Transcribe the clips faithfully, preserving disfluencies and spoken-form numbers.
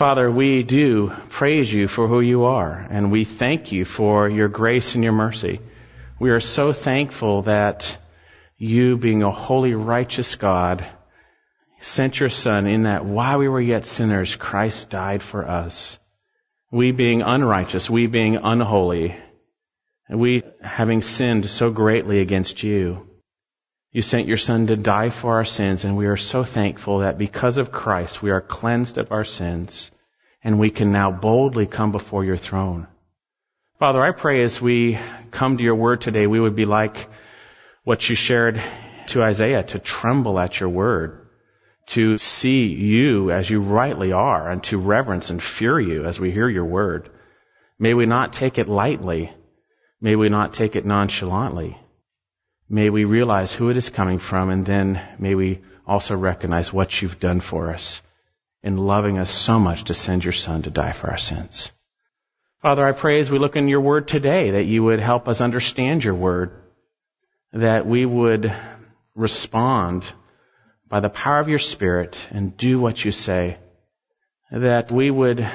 Father, we do praise you for who you are, and we thank you for your grace and your mercy. We are so thankful that you, being a holy, righteous God, sent your Son in that while we were yet sinners, Christ died for us. We being unrighteous, we being unholy, and we having sinned so greatly against you, you sent your Son to die for our sins, and we are so thankful that because of Christ we are cleansed of our sins, and we can now boldly come before your throne. Father, I pray as we come to your word today, we would be like what you shared to Isaiah, to tremble at your word, to see you as you rightly are, and to reverence and fear you as we hear your word. May we not take it lightly. May we not take it nonchalantly. May we realize who it is coming from, and then may we also recognize what you've done for us in loving us so much to send your Son to die for our sins. Father, I pray as we look in your word today that you would help us understand your word, that we would respond by the power of your Spirit and do what you say, that we would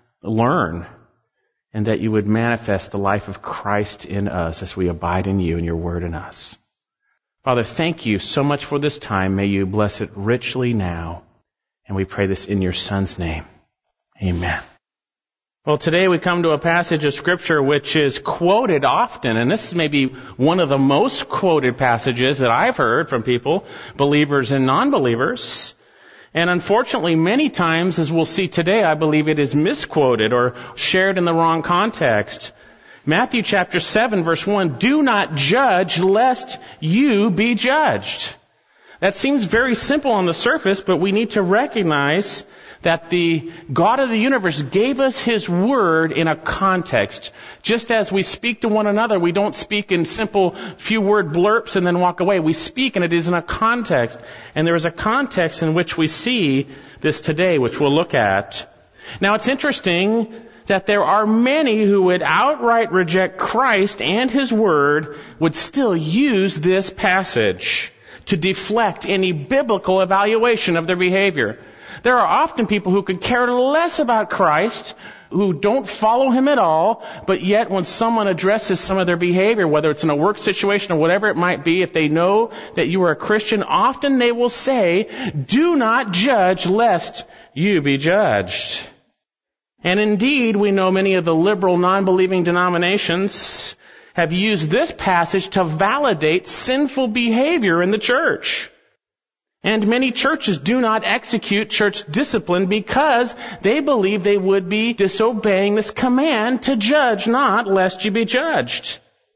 learn and that you would manifest the life of Christ in us as we abide in you and your word in us. Father, thank you so much for this time. May you bless it richly now. And we pray this in your Son's name. Amen. Well, today we come to a passage of Scripture which is quoted often, and this may be one of the most quoted passages that I've heard from people, believers and non-believers. And unfortunately, many times, as we'll see today, I believe it is misquoted or shared in the wrong context. Matthew chapter seven, verse one, do not judge lest you be judged. That seems very simple on the surface, but we need to recognize that the God of the universe gave us His Word in a context. Just as we speak to one another, we don't speak in simple few word blurps and then walk away. We speak, and it is in a context. And there is a context in which we see this today, which we'll look at. Now, it's interesting that there are many who would outright reject Christ and His Word would still use this passage to deflect any biblical evaluation of their behavior. There are often people who could care less about Christ, who don't follow Him at all, but yet when someone addresses some of their behavior, whether it's in a work situation or whatever it might be, if they know that you are a Christian, often they will say, do not judge lest you be judged. And indeed, we know many of the liberal, non-believing denominations have used this passage to validate sinful behavior in the church. And many churches do not execute church discipline because they believe they would be disobeying this command to judge not, lest you be judged.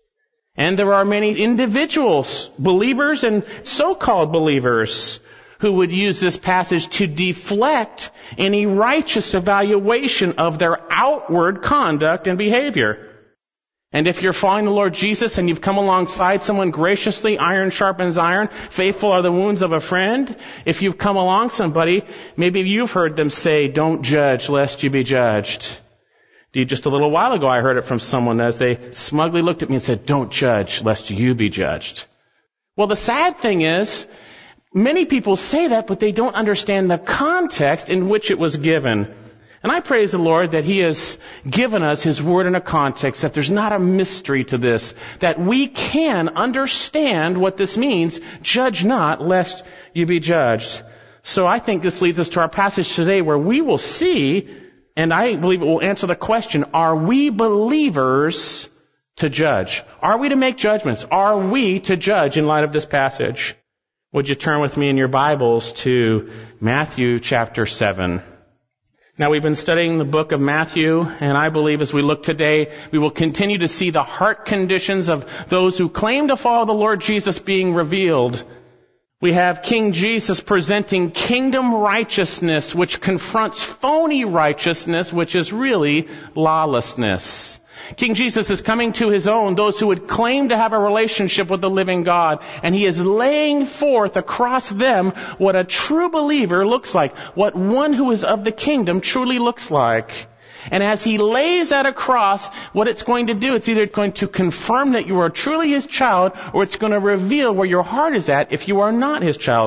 And there are many individuals, believers and so-called believers, who would use this passage to deflect any righteous evaluation of their outward conduct and behavior. And if you're following the Lord Jesus and you've come alongside someone graciously, iron sharpens iron, faithful are the wounds of a friend. If you've come along somebody, maybe you've heard them say, don't judge lest you be judged. Just a little while ago I heard it from someone as they smugly looked at me and said, don't judge lest you be judged. Well, the sad thing is, many people say that, but they don't understand the context in which it was given. And I praise the Lord that He has given us His Word in a context, that there's not a mystery to this, that we can understand what this means, judge not lest you be judged. So I think this leads us to our passage today where we will see, and I believe it will answer the question, are we believers to judge? Are we to make judgments? Are we to judge in light of this passage? Would you turn with me in your Bibles to Matthew chapter seven? Now, we've been studying the book of Matthew, and I believe as we look today, we will continue to see the heart conditions of those who claim to follow the Lord Jesus being revealed. We have King Jesus presenting kingdom righteousness, which confronts phony righteousness, which is really lawlessness. King Jesus is coming to His own, those who would claim to have a relationship with the living God, and He is laying forth across them what a true believer looks like, what one who is of the kingdom truly looks like. And as He lays that across, what it's going to do, it's either going to confirm that you are truly His child, or it's going to reveal where your heart is at if you are not His child.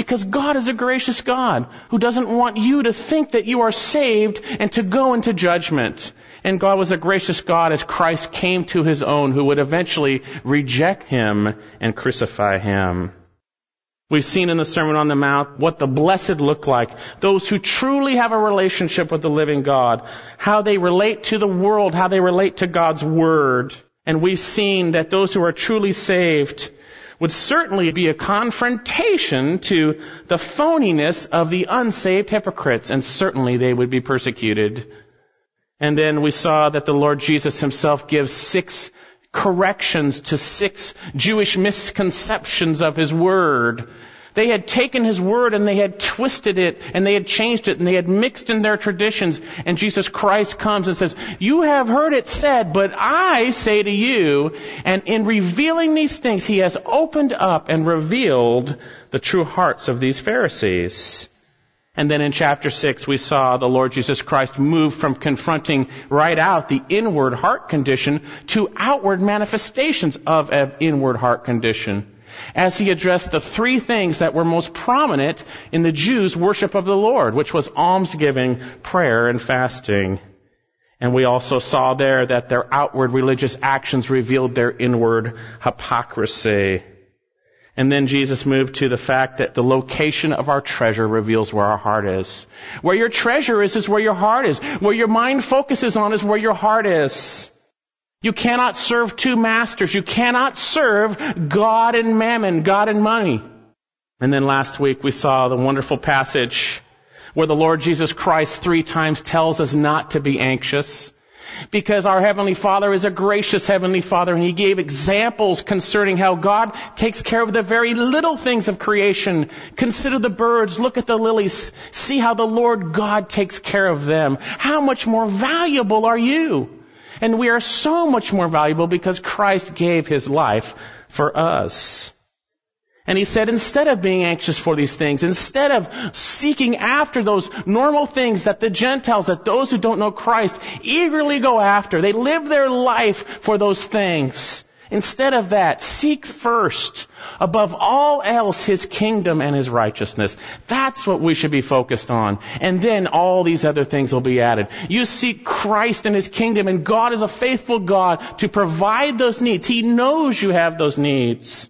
Because God is a gracious God who doesn't want you to think that you are saved and to go into judgment. And God was a gracious God as Christ came to his own, who would eventually reject him and crucify him. We've seen in the Sermon on the Mount what the blessed look like. Those who truly have a relationship with the living God. How they relate to the world. How they relate to God's Word. And we've seen that those who are truly saved would certainly be a confrontation to the phoniness of the unsaved hypocrites. And certainly they would be persecuted. And then we saw that the Lord Jesus himself gives six corrections to six Jewish misconceptions of his word. They had taken his word and they had twisted it and they had changed it and they had mixed in their traditions. And Jesus Christ comes and says, you have heard it said, but I say to you. And in revealing these things, he has opened up and revealed the true hearts of these Pharisees. And then in chapter six, we saw the Lord Jesus Christ move from confronting right out the inward heart condition to outward manifestations of an inward heart condition, as he addressed the three things that were most prominent in the Jews' worship of the Lord, which was almsgiving, prayer, and fasting. And we also saw there that their outward religious actions revealed their inward hypocrisy. And then Jesus moved to the fact that the location of our treasure reveals where our heart is. Where your treasure is, is where your heart is. Where your mind focuses on is where your heart is. You cannot serve two masters. You cannot serve God and mammon, God and money. And then last week we saw the wonderful passage where the Lord Jesus Christ three times tells us not to be anxious. Because our Heavenly Father is a gracious Heavenly Father, and He gave examples concerning how God takes care of the very little things of creation. Consider the birds, look at the lilies, see how the Lord God takes care of them. How much more valuable are you? And we are so much more valuable because Christ gave His life for us. And he said, instead of being anxious for these things, instead of seeking after those normal things that the Gentiles, that those who don't know Christ, eagerly go after, they live their life for those things. Instead of that, seek first, above all else, His kingdom and His righteousness. That's what we should be focused on. And then all these other things will be added. You seek Christ and His kingdom, and God is a faithful God to provide those needs. He knows you have those needs.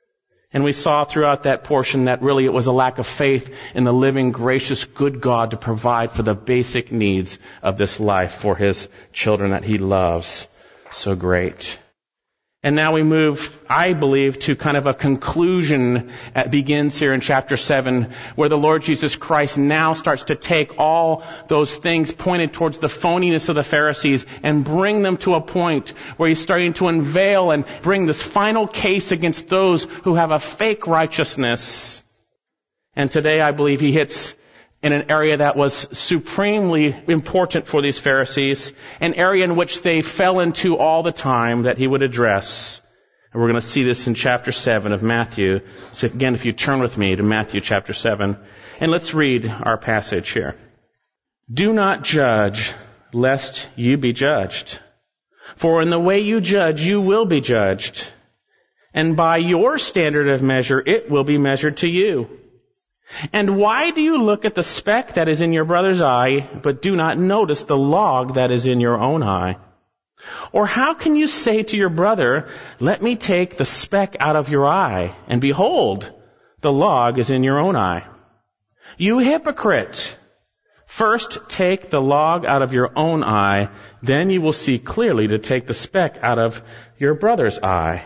And we saw throughout that portion that really it was a lack of faith in the living, gracious, good God to provide for the basic needs of this life for His children that He loves so great. And now we move, I believe, to kind of a conclusion that begins here in chapter seven, where the Lord Jesus Christ now starts to take all those things pointed towards the phoniness of the Pharisees and bring them to a point where He's starting to unveil and bring this final case against those who have a fake righteousness. And today I believe He hits in an area that was supremely important for these Pharisees, an area in which they fell into all the time that He would address. And we're going to see this in chapter seven of Matthew. So again, if you turn with me to Matthew chapter seven, and let's read our passage here. Do not judge, lest you be judged. For in the way you judge, you will be judged. And by your standard of measure, it will be measured to you. And why do you look at the speck that is in your brother's eye, but do not notice the log that is in your own eye? Or how can you say to your brother, let me take the speck out of your eye, and behold, the log is in your own eye? You hypocrite! First take the log out of your own eye, then you will see clearly to take the speck out of your brother's eye.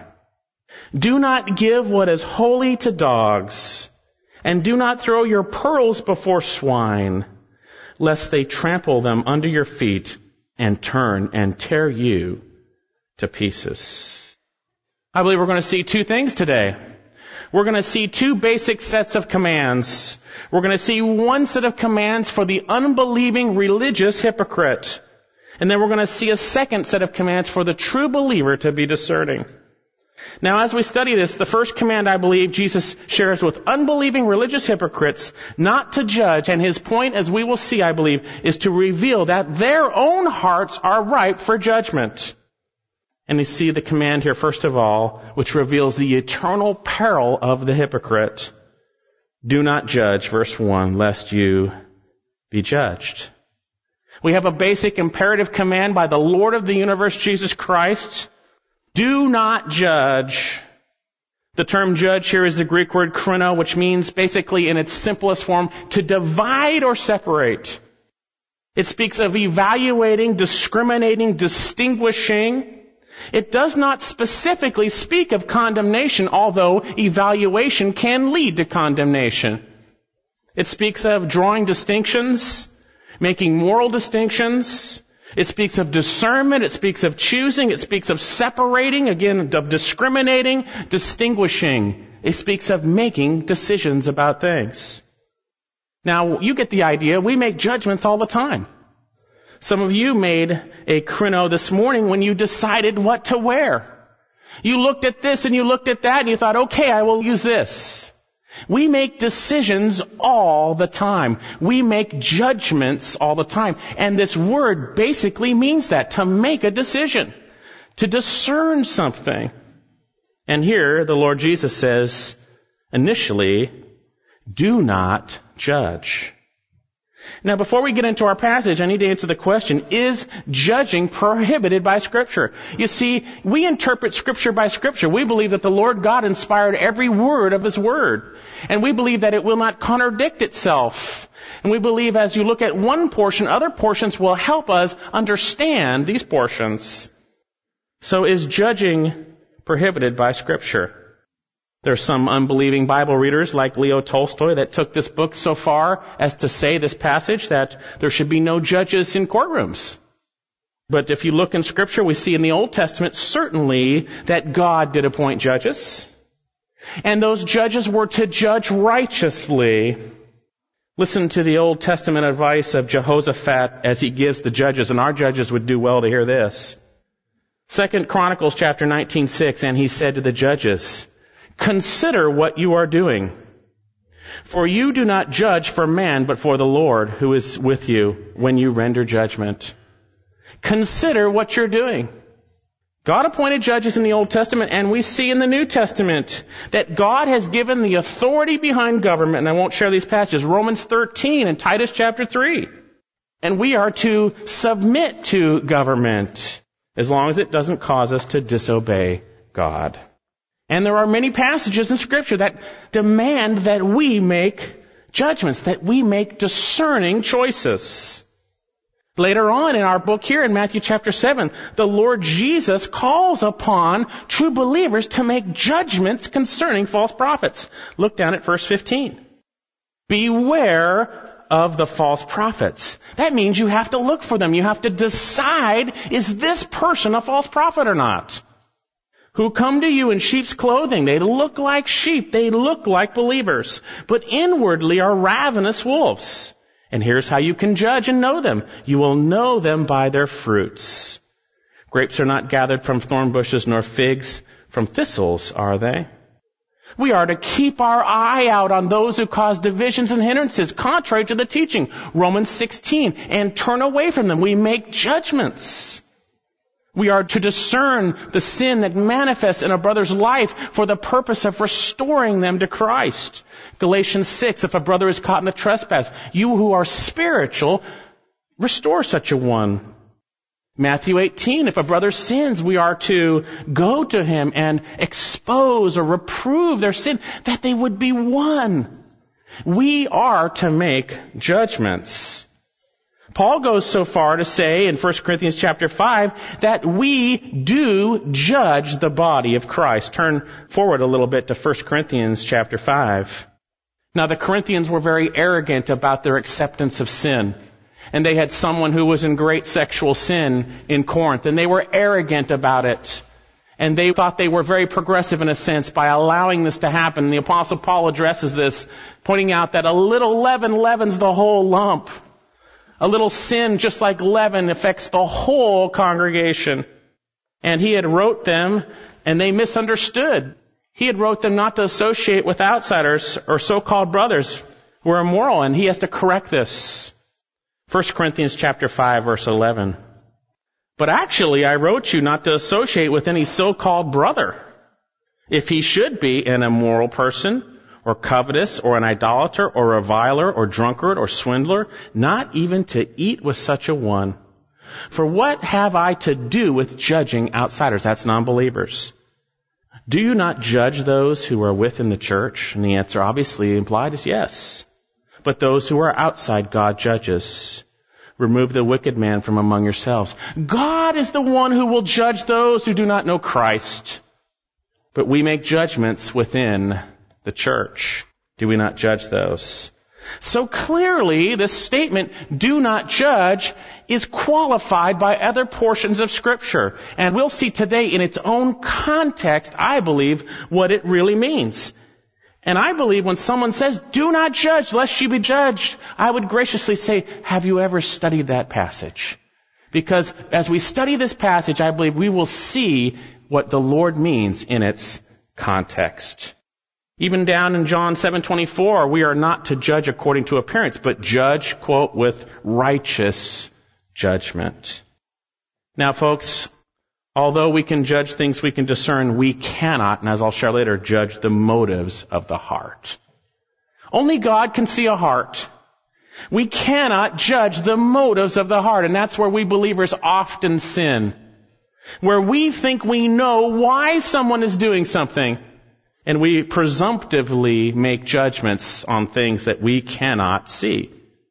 Do not give what is holy to dogs, and do not throw your pearls before swine, lest they trample them under your feet and turn and tear you to pieces. I believe we're going to see two things today. We're going to see two basic sets of commands. We're going to see one set of commands for the unbelieving religious hypocrite. And then we're going to see a second set of commands for the true believer to be discerning. Now, as we study this, the first command, I believe, Jesus shares with unbelieving religious hypocrites not to judge. And His point, as we will see, I believe, is to reveal that their own hearts are ripe for judgment. And you see the command here, first of all, which reveals the eternal peril of the hypocrite. Do not judge, verse one, lest you be judged. We have a basic imperative command by the Lord of the universe, Jesus Christ. Do not judge. The term judge here is the Greek word krino, which means basically in its simplest form to divide or separate. It speaks of evaluating, discriminating, distinguishing. It does not specifically speak of condemnation, although evaluation can lead to condemnation. It speaks of drawing distinctions, making moral distinctions. It speaks of discernment. It speaks of choosing. It speaks of separating, again, of discriminating, distinguishing. It speaks of making decisions about things. Now, you get the idea. We make judgments all the time. Some of you made a krino this morning when you decided what to wear. You looked at this and you looked at that and you thought, okay, I will use this. We make decisions all the time. We make judgments all the time. And this word basically means that, to make a decision, to discern something. And here the Lord Jesus says, initially, do not judge. Now, before we get into our passage, I need to answer the question, is judging prohibited by Scripture? You see, we interpret Scripture by Scripture. We believe that the Lord God inspired every word of His Word. And we believe that it will not contradict itself. And we believe as you look at one portion, other portions will help us understand these portions. So is judging prohibited by Scripture? There's some unbelieving Bible readers like Leo Tolstoy that took this book so far as to say this passage that there should be no judges in courtrooms. But if you look in Scripture, we see in the Old Testament certainly that God did appoint judges. And those judges were to judge righteously. Listen to the Old Testament advice of Jehoshaphat as he gives the judges, and our judges would do well to hear this. Second Chronicles chapter nineteen six, and he said to the judges, consider what you are doing. For you do not judge for man, but for the Lord who is with you when you render judgment. Consider what you're doing. God appointed judges in the Old Testament, and we see in the New Testament that God has given the authority behind government, and I won't share these passages, Romans thirteen and Titus chapter three. And we are to submit to government as long as it doesn't cause us to disobey God. And there are many passages in Scripture that demand that we make judgments, that we make discerning choices. Later on in our book here in Matthew chapter seven, the Lord Jesus calls upon true believers to make judgments concerning false prophets. Look down at verse fifteen. Beware of the false prophets. That means you have to look for them. You have to decide, is this person a false prophet or not? Who come to you in sheep's clothing. They look like sheep. They look like believers. But inwardly are ravenous wolves. And here's how you can judge and know them. You will know them by their fruits. Grapes are not gathered from thorn bushes, nor figs from thistles, are they? We are to keep our eye out on those who cause divisions and hindrances, contrary to the teaching, Romans sixteen, and turn away from them. We make judgments. We are to discern the sin that manifests in a brother's life for the purpose of restoring them to Christ. Galatians six, if a brother is caught in a trespass, you who are spiritual, restore such a one. Matthew eighteen, if a brother sins, we are to go to him and expose or reprove their sin, that they would be won. We are to make judgments. Paul goes so far to say in First Corinthians chapter five that we do judge the body of Christ. Turn forward a little bit to First Corinthians chapter five. Now the Corinthians were very arrogant about their acceptance of sin. And they had someone who was in great sexual sin in Corinth. And they were arrogant about it. And they thought they were very progressive in a sense by allowing this to happen. The Apostle Paul addresses this, pointing out that a little leaven leavens the whole lump. A little sin, just like leaven, affects the whole congregation. And he had wrote them, and they misunderstood. He had wrote them not to associate with outsiders or so-called brothers who are immoral, and he has to correct this. First Corinthians chapter five, verse eleven. But actually, I wrote you not to associate with any so-called brother, if he should be an immoral person, or covetous, or an idolater, or reviler, or drunkard, or swindler, not even to eat with such a one. For what have I to do with judging outsiders? That's non-believers. Do you not judge those who are within the church? And the answer obviously implied is yes. But those who are outside, God judges. Remove the wicked man from among yourselves. God is the one who will judge those who do not know Christ. But we make judgments within the church. Do we not judge those? So clearly, this statement, do not judge, is qualified by other portions of Scripture. And we'll see today in its own context, I believe, what it really means. And I believe when someone says, do not judge, lest you be judged, I would graciously say, have you ever studied that passage? Because as we study this passage, I believe we will see what the Lord means in its context. Even down in John seven twenty-four, we are not to judge according to appearance, but judge, quote, with righteous judgment. Now, folks, although we can judge things we can discern, we cannot, and as I'll share later, judge the motives of the heart. Only God can see a heart. We cannot judge the motives of the heart, and that's where we believers often sin. Where we think we know why someone is doing something, and we presumptively make judgments on things that we cannot see.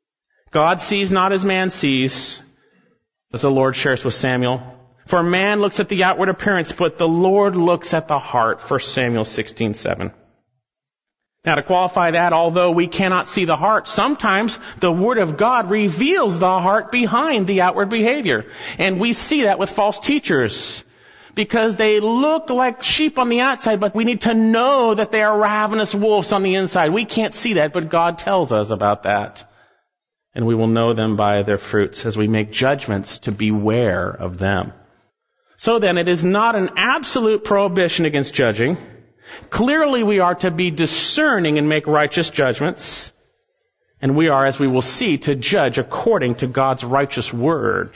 God sees not as man sees, as the Lord shares with Samuel. For man looks at the outward appearance, but the Lord looks at the heart. First Samuel sixteen seven. Now, to qualify that, although we cannot see the heart, sometimes the Word of God reveals the heart behind the outward behavior. And we see that with false teachers. Because they look like sheep on the outside, but we need to know that they are ravenous wolves on the inside. We can't see that, but God tells us about that. And we will know them by their fruits as we make judgments to beware of them. So then, it is not an absolute prohibition against judging. Clearly, we are to be discerning and make righteous judgments. And we are, as we will see, to judge according to God's righteous word.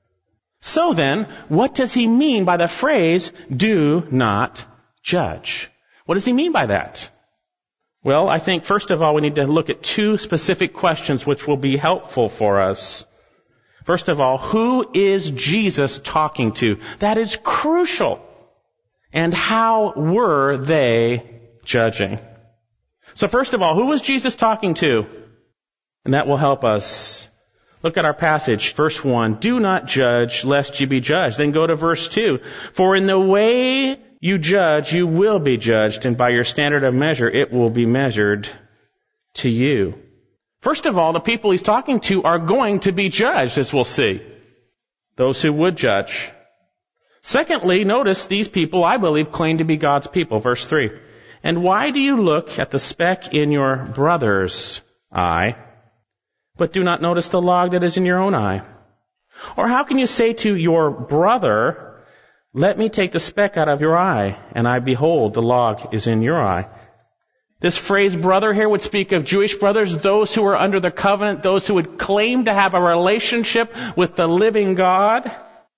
So then, what does he mean by the phrase, do not judge? What does he mean by that? Well, I think first of all we need to look at two specific questions which will be helpful for us. First of all, who is Jesus talking to? That is crucial. And how were they judging? So first of all, who was Jesus talking to? And that will help us. Look at our passage, verse one. Do not judge, lest you be judged. Then go to verse two. For in the way you judge, you will be judged, and by your standard of measure, it will be measured to you. First of all, the people he's talking to are going to be judged, as we'll see. Those who would judge. Secondly, notice these people, I believe, claim to be God's people. Verse three. And why do you look at the speck in your brother's eye, but do not notice the log that is in your own eye? Or how can you say to your brother, let me take the speck out of your eye, and I behold, the log is in your eye? This phrase brother here would speak of Jewish brothers, those who are under the covenant, those who would claim to have a relationship with the living God.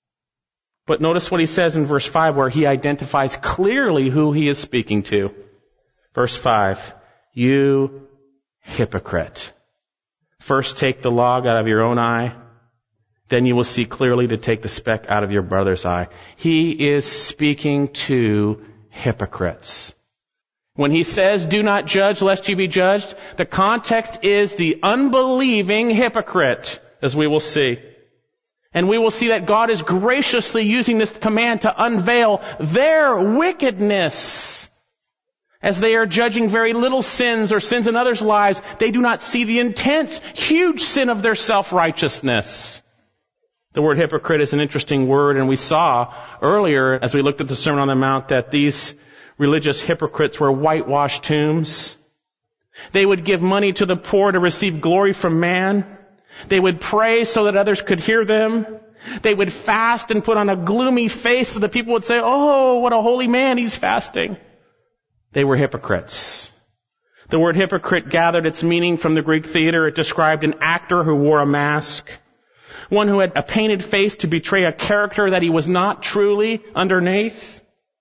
But notice what he says in verse five, where he identifies clearly who he is speaking to. Verse five, you hypocrite. First take the log out of your own eye, then you will see clearly to take the speck out of your brother's eye. He is speaking to hypocrites. When he says, do not judge lest you be judged, the context is the unbelieving hypocrite, as we will see. And we will see that God is graciously using this command to unveil their wickedness. As they are judging very little sins or sins in others' lives, they do not see the intense, huge sin of their self-righteousness. The word hypocrite is an interesting word, and we saw earlier, as we looked at the Sermon on the Mount, that these religious hypocrites were whitewashed tombs. They would give money to the poor to receive glory from man. They would pray so that others could hear them. They would fast and put on a gloomy face so that people would say, oh, what a holy man, he's fasting. They were hypocrites. The word hypocrite gathered its meaning from the Greek theater. It described an actor who wore a mask, one who had a painted face to betray a character that he was not truly underneath.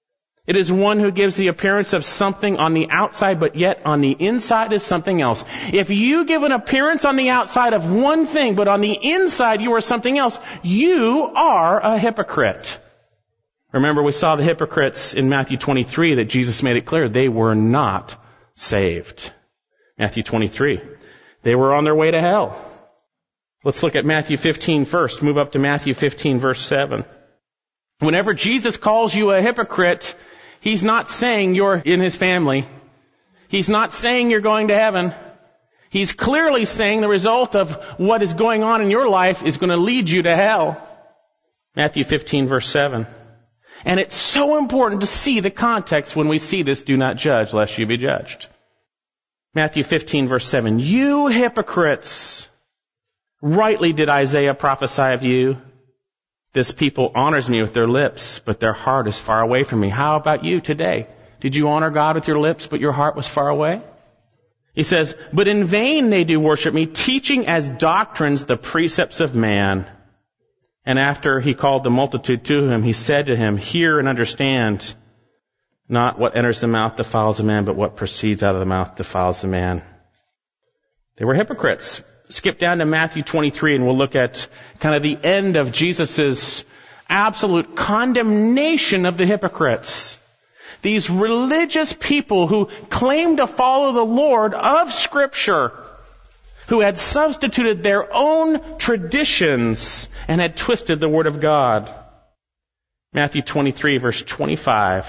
It is one who gives the appearance of something on the outside, but yet on the inside is something else. If you give an appearance on the outside of one thing, but on the inside you are something else, you are a hypocrite. Remember, we saw the hypocrites in Matthew twenty-three that Jesus made it clear they were not saved. Matthew twenty-three. They were on their way to hell. Let's look at Matthew fifteen first. Move up to Matthew fifteen, verse seven. Whenever Jesus calls you a hypocrite, He's not saying you're in His family. He's not saying you're going to heaven. He's clearly saying the result of what is going on in your life is going to lead you to hell. Matthew fifteen, verse seven. And it's so important to see the context when we see this, do not judge, lest you be judged. Matthew fifteen, verse seven. You hypocrites, rightly did Isaiah prophesy of you. This people honors me with their lips, but their heart is far away from me. How about you today? Did you honor God with your lips, but your heart was far away? He says, but in vain they do worship me, teaching as doctrines the precepts of man. And after he called the multitude to him, he said to him, hear and understand, not what enters the mouth defiles a man, but what proceeds out of the mouth defiles the man. They were hypocrites. Skip down to Matthew twenty-three and we'll look at kind of the end of Jesus' absolute condemnation of the hypocrites. These religious people who claimed to follow the Lord of Scripture, who had substituted their own traditions and had twisted the Word of God. Matthew twenty-three, verse twenty-five.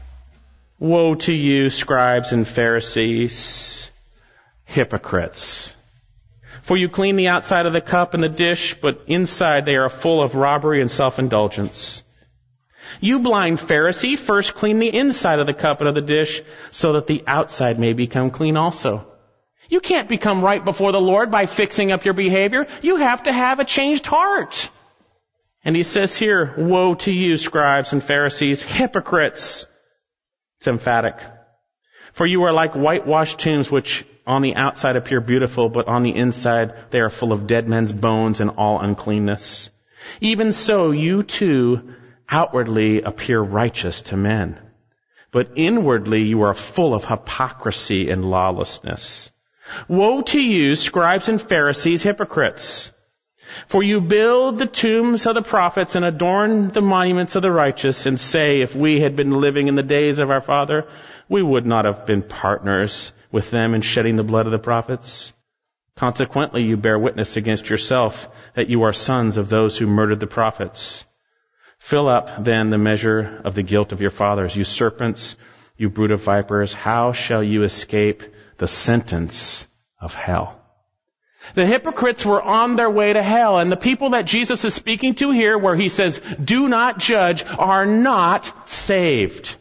Woe to you, scribes and Pharisees, hypocrites! For you clean the outside of the cup and the dish, but inside they are full of robbery and self-indulgence. You blind Pharisee, first clean the inside of the cup and of the dish, so that the outside may become clean also. You can't become right before the Lord by fixing up your behavior. You have to have a changed heart. And he says here, woe to you, scribes and Pharisees, hypocrites! It's emphatic. For you are like whitewashed tombs, which on the outside appear beautiful, but on the inside they are full of dead men's bones and all uncleanness. Even so, you too outwardly appear righteous to men, but inwardly you are full of hypocrisy and lawlessness. Woe to you, scribes and Pharisees, hypocrites! For you build the tombs of the prophets and adorn the monuments of the righteous, and say, if we had been living in the days of our father, we would not have been partners with them in shedding the blood of the prophets. Consequently, you bear witness against yourself that you are sons of those who murdered the prophets. Fill up, then, the measure of the guilt of your fathers. You serpents, you brood of vipers, how shall you escape the sentence of hell? The hypocrites were on their way to hell, and the people that Jesus is speaking to here, where he says, do not judge, are not saved.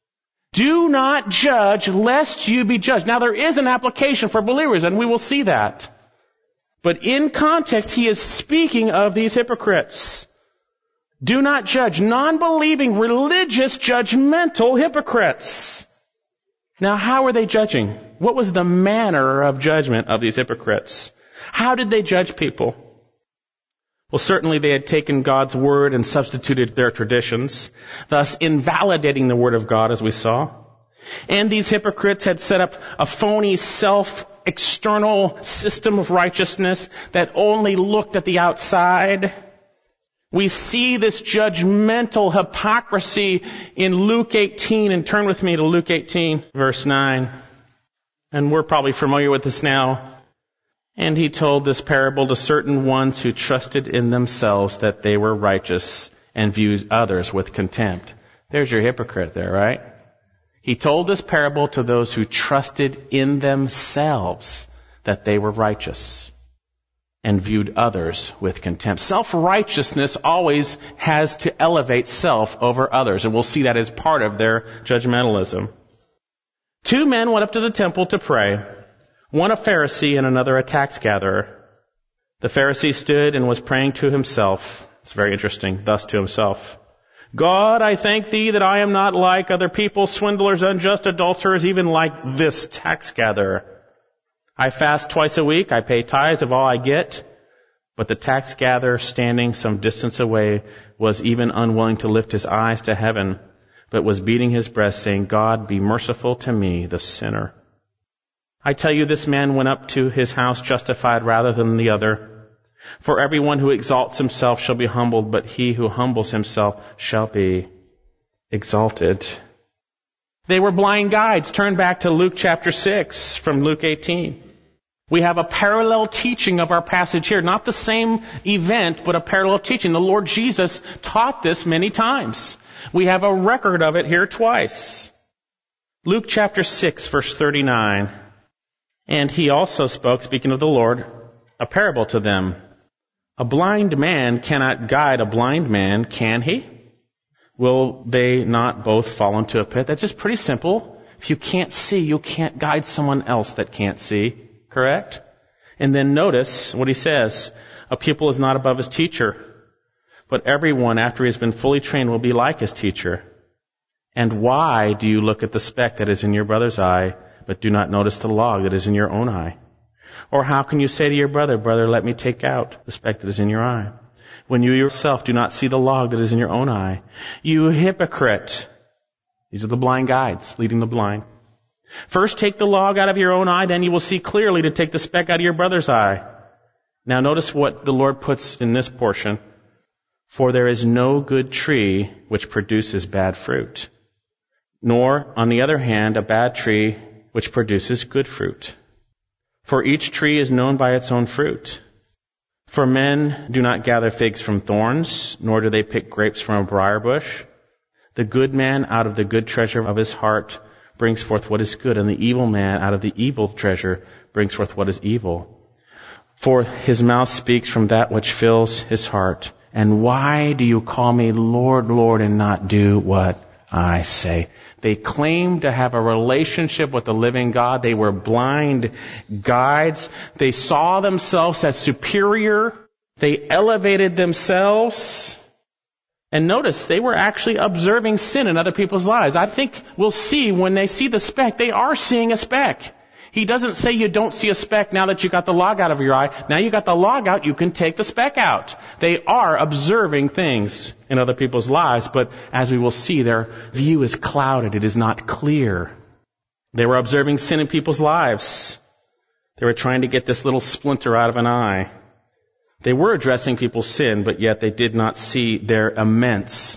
Do not judge, lest you be judged. Now, there is an application for believers, and we will see that. But in context, he is speaking of these hypocrites. Do not judge. Non-believing, religious, judgmental hypocrites. Now, how were they judging? What was the manner of judgment of these hypocrites? How did they judge people? Well, certainly they had taken God's word and substituted their traditions, thus invalidating the word of God, as we saw. And these hypocrites had set up a phony self-external system of righteousness that only looked at the outside. We see this judgmental hypocrisy in Luke eighteen, and turn with me to Luke eighteen, verse nine. And we're probably familiar with this now. And he told this parable to certain ones who trusted in themselves that they were righteous and viewed others with contempt. There's your hypocrite there, right? He told this parable to those who trusted in themselves that they were righteous and viewed others with contempt. Self-righteousness always has to elevate self over others, and we'll see that as part of their judgmentalism. Two men went up to the temple to pray. One a Pharisee and another a tax gatherer. The Pharisee stood and was praying to himself. It's very interesting, thus to himself. God, I thank thee that I am not like other people, swindlers, unjust, adulterers, even like this tax gatherer. I fast twice a week, I pay tithes of all I get. But the tax gatherer, standing some distance away, was even unwilling to lift his eyes to heaven, but was beating his breast, saying, God, be merciful to me, the sinner. I tell you, this man went up to his house justified rather than the other. For everyone who exalts himself shall be humbled, but he who humbles himself shall be exalted. They were blind guides. Turn back to Luke chapter six from Luke eighteen. We have a parallel teaching of our passage here. Not the same event, but a parallel teaching. The Lord Jesus taught this many times. We have a record of it here twice. Luke chapter six, verse thirty-nine. And he also spoke, speaking of the Lord, a parable to them. A blind man cannot guide a blind man, can he? Will they not both fall into a pit? That's just pretty simple. If you can't see, you can't guide someone else that can't see. Correct? And then notice what he says. A pupil is not above his teacher, but everyone after he has been fully trained will be like his teacher. And why do you look at the speck that is in your brother's eye, but do not notice the log that is in your own eye? Or how can you say to your brother, brother, let me take out the speck that is in your eye, when you yourself do not see the log that is in your own eye? You hypocrite. These are the blind guides leading the blind. First take the log out of your own eye, then you will see clearly to take the speck out of your brother's eye. Now notice what the Lord puts in this portion. For there is no good tree which produces bad fruit, nor, on the other hand, a bad tree which produces good fruit. For each tree is known by its own fruit. For men do not gather figs from thorns, nor do they pick grapes from a briar bush. The good man out of the good treasure of his heart brings forth what is good, and the evil man out of the evil treasure brings forth what is evil. For his mouth speaks from that which fills his heart. And why do you call me Lord, Lord, and not do what I say? They claimed to have a relationship with the living God. They were blind guides. They saw themselves as superior. They elevated themselves. And notice, they were actually observing sin in other people's lives. I think we'll see when they see the speck, they are seeing a speck. He doesn't say you don't see a speck now that you got the log out of your eye. Now you got the log out, you can take the speck out. They are observing things in other people's lives, but as we will see, their view is clouded. It is not clear. They were observing sin in people's lives. They were trying to get this little splinter out of an eye. They were addressing people's sin, but yet they did not see their immense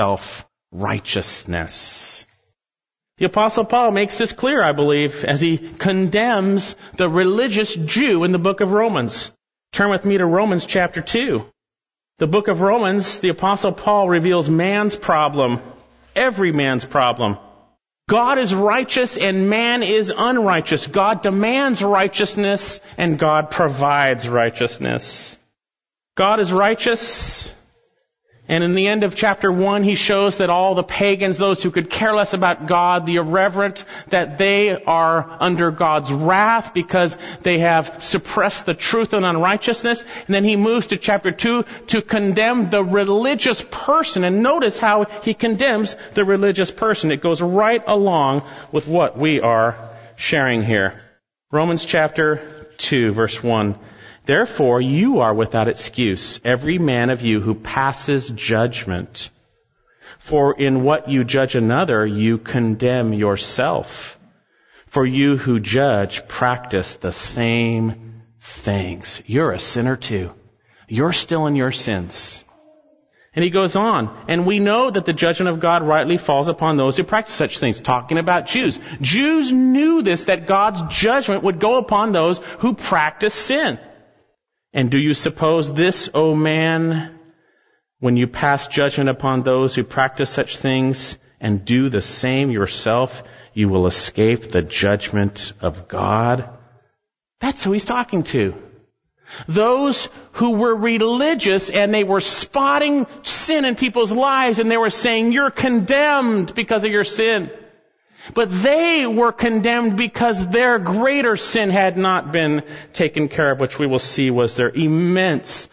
self-righteousness. The Apostle Paul makes this clear, I believe, as he condemns the religious Jew in the book of Romans. Turn with me to Romans chapter two. The book of Romans, the Apostle Paul reveals man's problem, every man's problem. God is righteous and man is unrighteous. God demands righteousness and God provides righteousness. God is righteous. And in the end of chapter one, he shows that all the pagans, those who could care less about God, the irreverent, that they are under God's wrath because they have suppressed the truth and unrighteousness. And then he moves to chapter two to condemn the religious person. And notice how he condemns the religious person. It goes right along with what we are sharing here. Romans chapter two, verse one. Therefore, you are without excuse, every man of you who passes judgment. For in what you judge another, you condemn yourself. For you who judge practice the same things. You're a sinner too. You're still in your sins. And he goes on, and we know that the judgment of God rightly falls upon those who practice such things. Talking about Jews. Jews knew this, that God's judgment would go upon those who practice sin. And do you suppose this, O man, when you pass judgment upon those who practice such things and do the same yourself, you will escape the judgment of God? That's who he's talking to. Those who were religious and they were spotting sin in people's lives and they were saying, you're condemned because of your sin. But they were condemned because their greater sin had not been taken care of, which we will see was their immense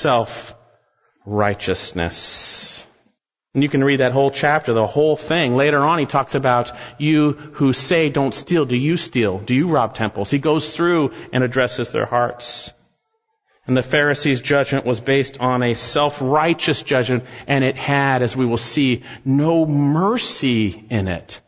self-righteousness. And you can read that whole chapter, the whole thing. Later on, he talks about you who say don't steal. Do you steal? Do you rob temples? He goes through and addresses their hearts. And the Pharisees' judgment was based on a self-righteous judgment, and it had, as we will see, no mercy in it.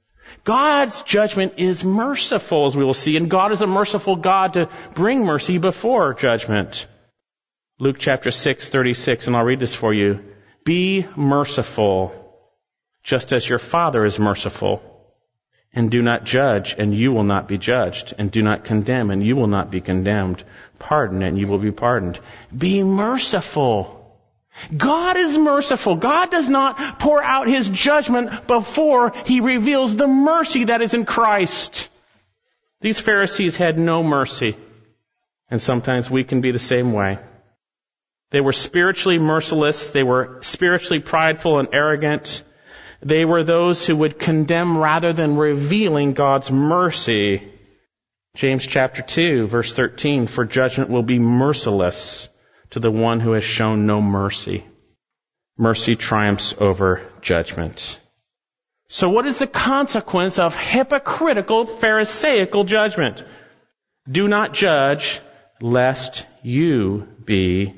God's judgment is merciful, as we will see, and God is a merciful God to bring mercy before judgment. Luke chapter six, thirty-six, and I'll read this for you. Be merciful, just as your Father is merciful. And do not judge, and you will not be judged. And do not condemn, and you will not be condemned. Pardon, and you will be pardoned. Be merciful. God is merciful. God does not pour out His judgment before He reveals the mercy that is in Christ. These Pharisees had no mercy. And sometimes we can be the same way. They were spiritually merciless. They were spiritually prideful and arrogant. They were those who would condemn rather than revealing God's mercy. James chapter two, verse thirteen, for judgment will be merciless to the one who has shown no mercy. Mercy triumphs over judgment. So what is the consequence of hypocritical, pharisaical judgment? Do not judge, lest you be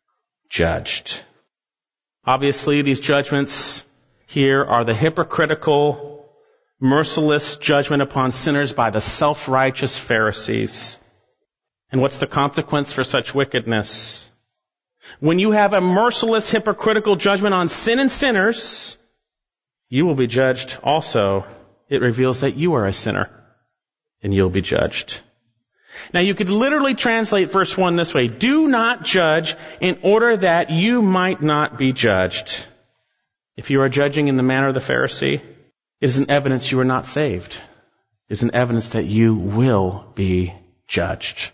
judged. Obviously, these judgments here are the hypocritical, merciless judgment upon sinners by the self-righteous Pharisees. And what's the consequence for such wickedness? When you have a merciless, hypocritical judgment on sin and sinners, you will be judged also. It reveals that you are a sinner, and you'll be judged. Now you could literally translate verse one this way. Do not judge in order that you might not be judged. If you are judging in the manner of the Pharisee, it is an evidence you are not saved. It is an evidence that you will be judged.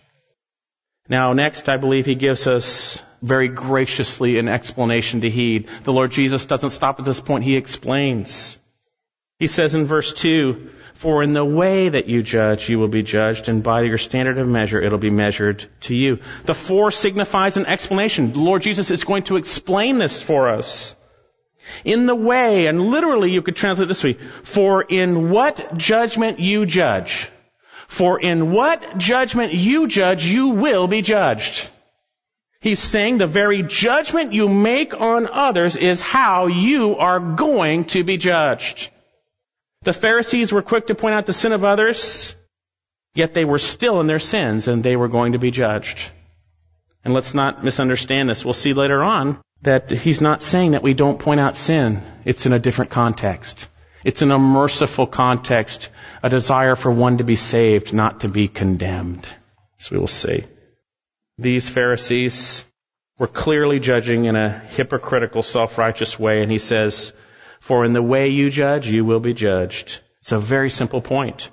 Now next, I believe he gives us very graciously an explanation to heed. The Lord Jesus doesn't stop at this point. He explains. He says in verse two, for in the way that you judge, you will be judged, and by your standard of measure, it'll be measured to you. The for signifies an explanation. The Lord Jesus is going to explain this for us. In the way, and literally you could translate it this way, for in what judgment you judge, for in what judgment you judge, you will be judged. He's saying the very judgment you make on others is how you are going to be judged. The Pharisees were quick to point out the sin of others, yet they were still in their sins and they were going to be judged. And let's not misunderstand this. We'll see later on that he's not saying that we don't point out sin. It's in a different context. It's in a merciful context, a desire for one to be saved, not to be condemned, as we will see. These Pharisees were clearly judging in a hypocritical, self-righteous way, and he says, for in the way you judge, you will be judged. It's a very simple point.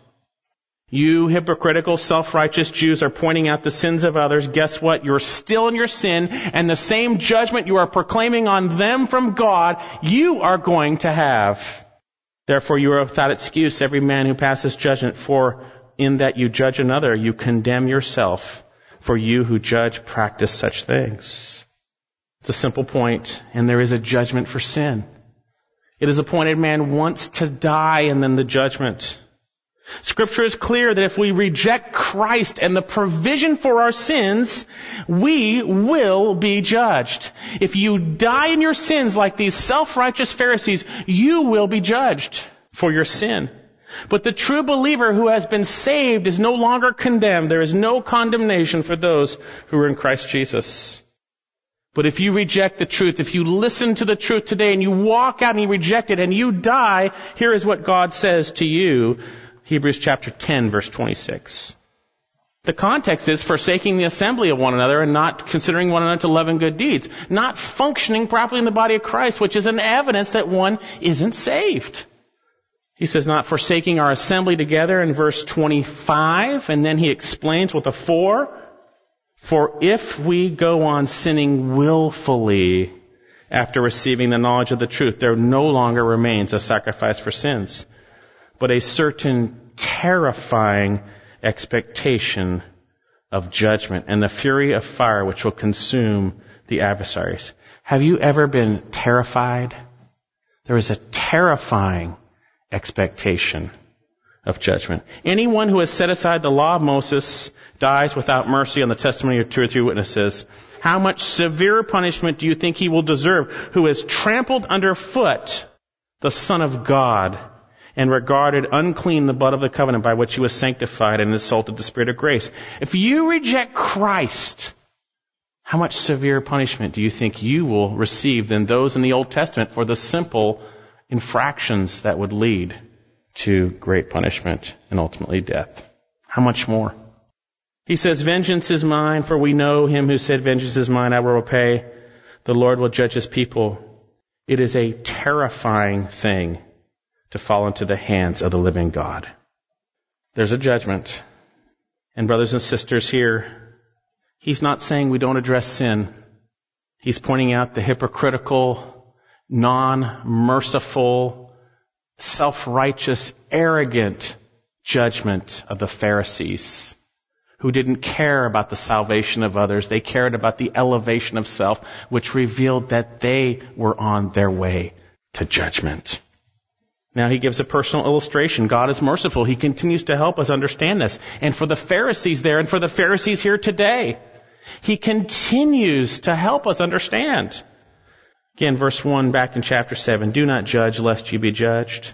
You hypocritical, self-righteous Jews are pointing out the sins of others. Guess what? You're still in your sin, and the same judgment you are proclaiming on them from God, you are going to have. Therefore, you are without excuse, every man who passes judgment, for in that you judge another, you condemn yourself. For you who judge practice such things. It's a simple point, and there is a judgment for sin. It is appointed man once to die and then the judgment. Scripture is clear that if we reject Christ and the provision for our sins, we will be judged. If you die in your sins like these self-righteous Pharisees, you will be judged for your sin. But the true believer who has been saved is no longer condemned. There is no condemnation for those who are in Christ Jesus. But if you reject the truth, if you listen to the truth today and you walk out and you reject it and you die, here is what God says to you. Hebrews chapter ten, verse twenty-six. The context is forsaking the assembly of one another and not considering one another to love and good deeds. Not functioning properly in the body of Christ, which is an evidence that one isn't saved. He says not forsaking our assembly together in verse twenty-five, and then he explains with a for. For if we go on sinning willfully after receiving the knowledge of the truth, there no longer remains a sacrifice for sins, but a certain terrifying expectation of judgment and the fury of fire which will consume the adversaries. Have you ever been terrified? There is a terrifying expectation of judgment. Anyone who has set aside the law of Moses dies without mercy on the testimony of two or three witnesses. How much severer punishment do you think he will deserve who has trampled underfoot the Son of God and regarded unclean the blood of the covenant by which he was sanctified and insulted the Spirit of grace? If you reject Christ, how much severe punishment do you think you will receive than those in the Old Testament for the simple infractions that would lead to great punishment and ultimately death? How much more? He says, vengeance is mine, for we know him who said, vengeance is mine, I will repay. The Lord will judge his people. It is a terrifying thing to fall into the hands of the living God. There's a judgment. And brothers and sisters here, he's not saying we don't address sin. He's pointing out the hypocritical, non-merciful, self-righteous, arrogant judgment of the Pharisees, who didn't care about the salvation of others. They cared about the elevation of self, which revealed that they were on their way to judgment. Now he gives a personal illustration. God is merciful. He continues to help us understand this. And for the Pharisees there and for the Pharisees here today, he continues to help us understand. Again, verse one back in chapter seven, do not judge lest you be judged.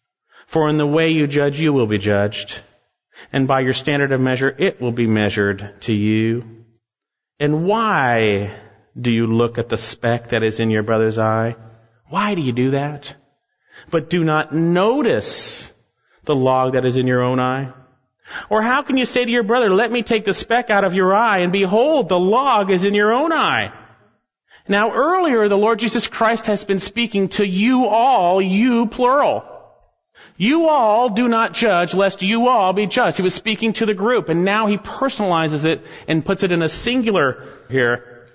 For in the way you judge, you will be judged. And by your standard of measure, it will be measured to you. And why do you look at the speck that is in your brother's eye? Why do you do that? But do not notice the log that is in your own eye. Or how can you say to your brother, let me take the speck out of your eye, and behold, the log is in your own eye? Now earlier, the Lord Jesus Christ has been speaking to you all, you plural. You all do not judge, lest you all be judged. He was speaking to the group, and now he personalizes it and puts it in a singular here.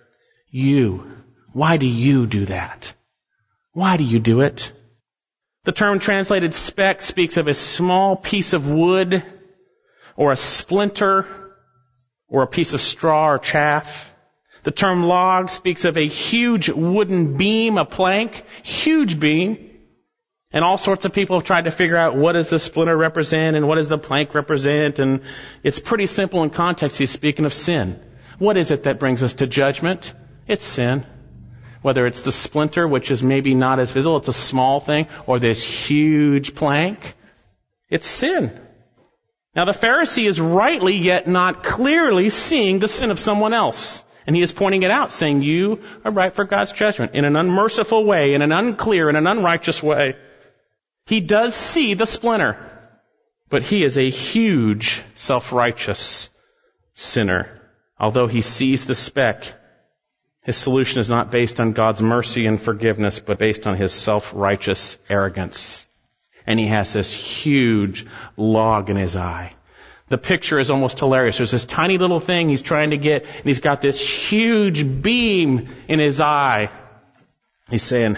You. Why do you do that? Why do you do it? The term translated speck speaks of a small piece of wood or a splinter or a piece of straw or chaff. The term log speaks of a huge wooden beam, a plank, huge beam. And all sorts of people have tried to figure out what does the splinter represent and what does the plank represent. And it's pretty simple in context. He's speaking of sin. What is it that brings us to judgment? It's sin. Whether it's the splinter, which is maybe not as visible, it's a small thing, or this huge plank, it's sin. Now the Pharisee is rightly yet not clearly seeing the sin of someone else. And he is pointing it out, saying, you are right for God's judgment in an unmerciful way, in an unclear, in an unrighteous way. He does see the splinter, but he is a huge self-righteous sinner. Although he sees the speck, his solution is not based on God's mercy and forgiveness, but based on his self-righteous arrogance. And he has this huge log in his eye. The picture is almost hilarious. There's this tiny little thing he's trying to get, and he's got this huge beam in his eye. He's saying,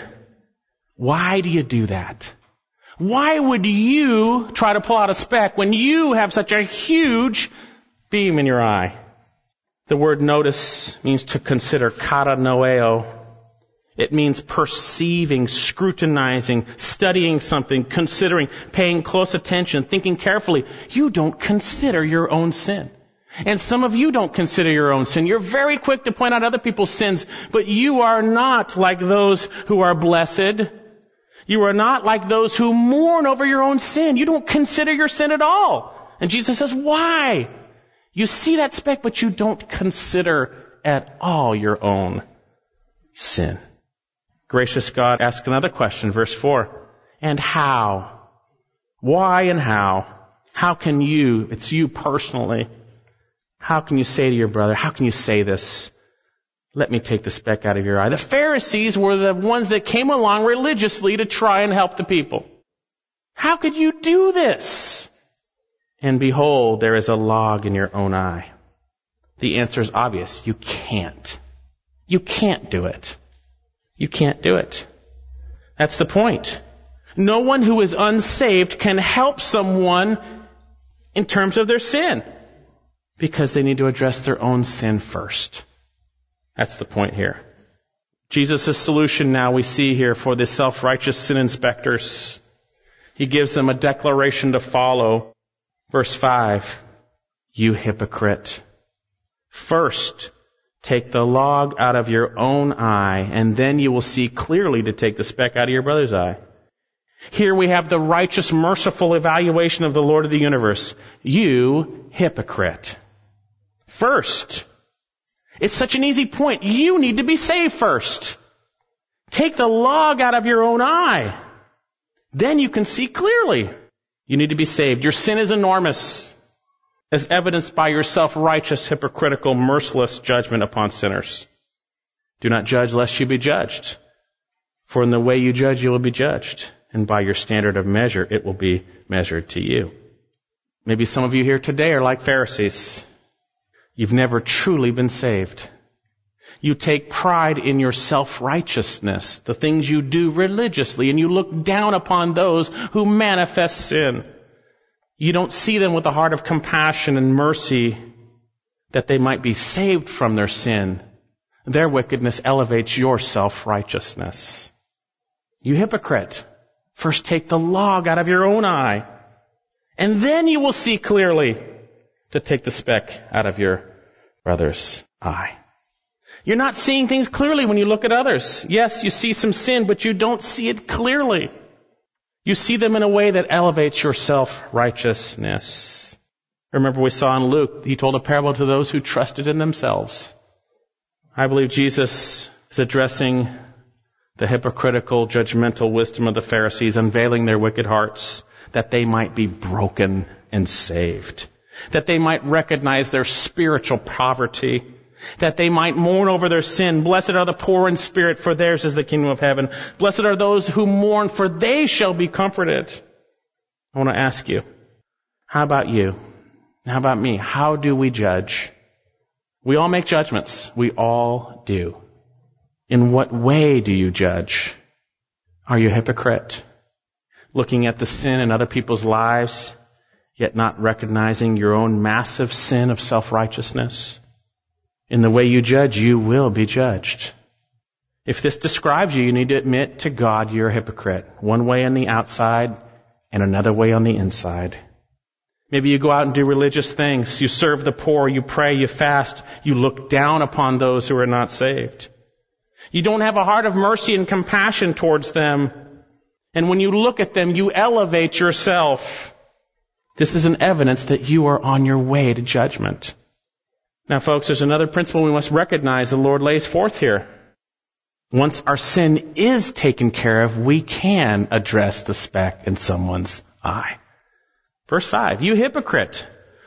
why do you do that? Why would you try to pull out a speck when you have such a huge beam in your eye? The word notice means to consider, kata noeo. It means perceiving, scrutinizing, studying something, considering, paying close attention, thinking carefully. You don't consider your own sin. And some of you don't consider your own sin. You're very quick to point out other people's sins, but you are not like those who are blessed. You are not like those who mourn over your own sin. You don't consider your sin at all. And Jesus says, why? You see that speck, but you don't consider at all your own sin. Gracious God asks another question, verse four. And how? Why and how? How can you, it's you personally, how can you say to your brother, how can you say this? Let me take the speck out of your eye. The Pharisees were the ones that came along religiously to try and help the people. How could you do this? And behold, there is a log in your own eye. The answer is obvious. You can't. You can't do it. You can't do it. That's the point. No one who is unsaved can help someone in terms of their sin, because they need to address their own sin first. That's the point here. Jesus' solution now we see here for the self-righteous sin inspectors He gives them a declaration to follow. Verse five, you hypocrite. First, take the log out of your own eye, and then you will see clearly to take the speck out of your brother's eye. Here we have the righteous, merciful evaluation of the Lord of the universe. You hypocrite. First. It's such an easy point. You need to be saved first. Take the log out of your own eye. Then you can see clearly. You need to be saved. Your sin is enormous, as evidenced by your self-righteous, hypocritical, merciless judgment upon sinners. Do not judge lest you be judged. For in the way you judge, you will be judged. And by your standard of measure, it will be measured to you. Maybe some of you here today are like Pharisees. You've never truly been saved. You take pride in your self-righteousness, the things you do religiously, and you look down upon those who manifest sin. You don't see them with a heart of compassion and mercy that they might be saved from their sin. Their wickedness elevates your self-righteousness. You hypocrite. First take the log out of your own eye, and then you will see clearly to take the speck out of your brother's eye. You're not seeing things clearly when you look at others. Yes, you see some sin, but you don't see it clearly. You see them in a way that elevates your self-righteousness. Remember we saw in Luke, he told a parable to those who trusted in themselves. I believe Jesus is addressing the hypocritical, judgmental wisdom of the Pharisees, unveiling their wicked hearts, that they might be broken and saved, that they might recognize their spiritual poverty, that they might mourn over their sin. Blessed are the poor in spirit, for theirs is the kingdom of heaven. Blessed are those who mourn, for they shall be comforted. I want to ask you, how about you? How about me? How do we judge? We all make judgments. We all do. In what way do you judge? Are you a hypocrite? Looking at the sin in other people's lives, yet not recognizing your own massive sin of self-righteousness? In the way you judge, you will be judged. If this describes you, you need to admit to God you're a hypocrite. One way on the outside and another way on the inside. Maybe you go out and do religious things. You serve the poor, you pray, you fast. You look down upon those who are not saved. You don't have a heart of mercy and compassion towards them. And when you look at them, you elevate yourself. This is an evidence that you are on your way to judgment. Now, folks, there's another principle we must recognize the Lord lays forth here. Once our sin is taken care of, we can address the speck in someone's eye. Verse five, you hypocrite.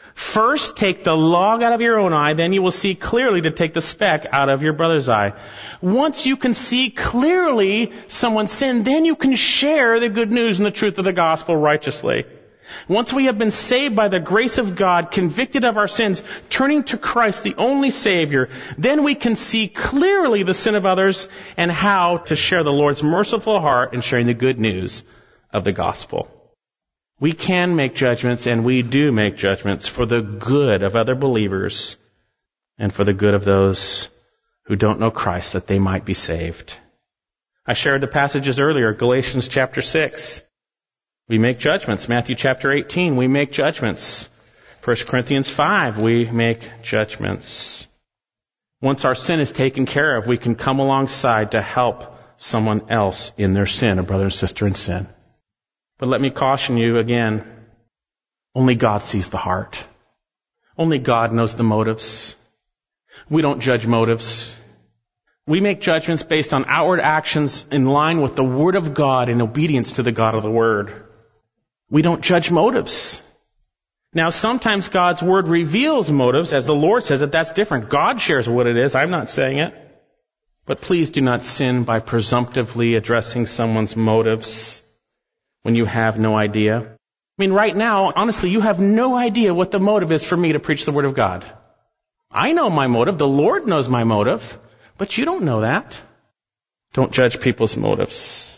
First take the log out of your own eye, then you will see clearly to take the speck out of your brother's eye. Once you can see clearly someone's sin, then you can share the good news and the truth of the gospel righteously. Once we have been saved by the grace of God, convicted of our sins, turning to Christ, the only Savior, then we can see clearly the sin of others and how to share the Lord's merciful heart in sharing the good news of the gospel. We can make judgments, and we do make judgments for the good of other believers and for the good of those who don't know Christ, that they might be saved. I shared the passages earlier, Galatians chapter six. We make judgments. Matthew chapter eighteen, we make judgments. First Corinthians five, we make judgments. Once our sin is taken care of, we can come alongside to help someone else in their sin, a brother and sister in sin. But let me caution you again, only God sees the heart. Only God knows the motives. We don't judge motives. We make judgments based on outward actions in line with the Word of God in obedience to the God of the Word. We don't judge motives. Now, sometimes God's Word reveals motives, as the Lord says it. That's different. God shares what it is. I'm not saying it. But please do not sin by presumptively addressing someone's motives when you have no idea. I mean, right now, honestly, you have no idea what the motive is for me to preach the Word of God. I know my motive. The Lord knows my motive. But you don't know that. Don't judge people's motives.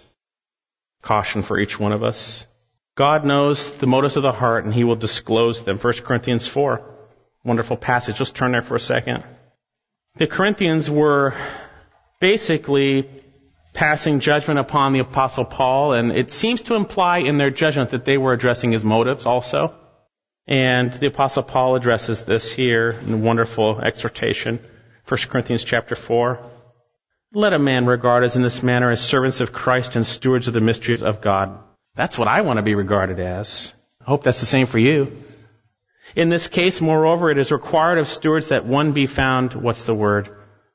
Caution for each one of us. God knows the motives of the heart, and He will disclose them. First Corinthians four. Wonderful passage. Let's turn there for a second. The Corinthians were basically passing judgment upon the Apostle Paul, and it seems to imply in their judgment that they were addressing his motives also. And the Apostle Paul addresses this here in a wonderful exhortation, First Corinthians chapter four. Let a man regard us in this manner as servants of Christ and stewards of the mysteries of God. That's what I want to be regarded as. I hope that's the same for you. In this case, moreover, it is required of stewards that one be found, what's the word?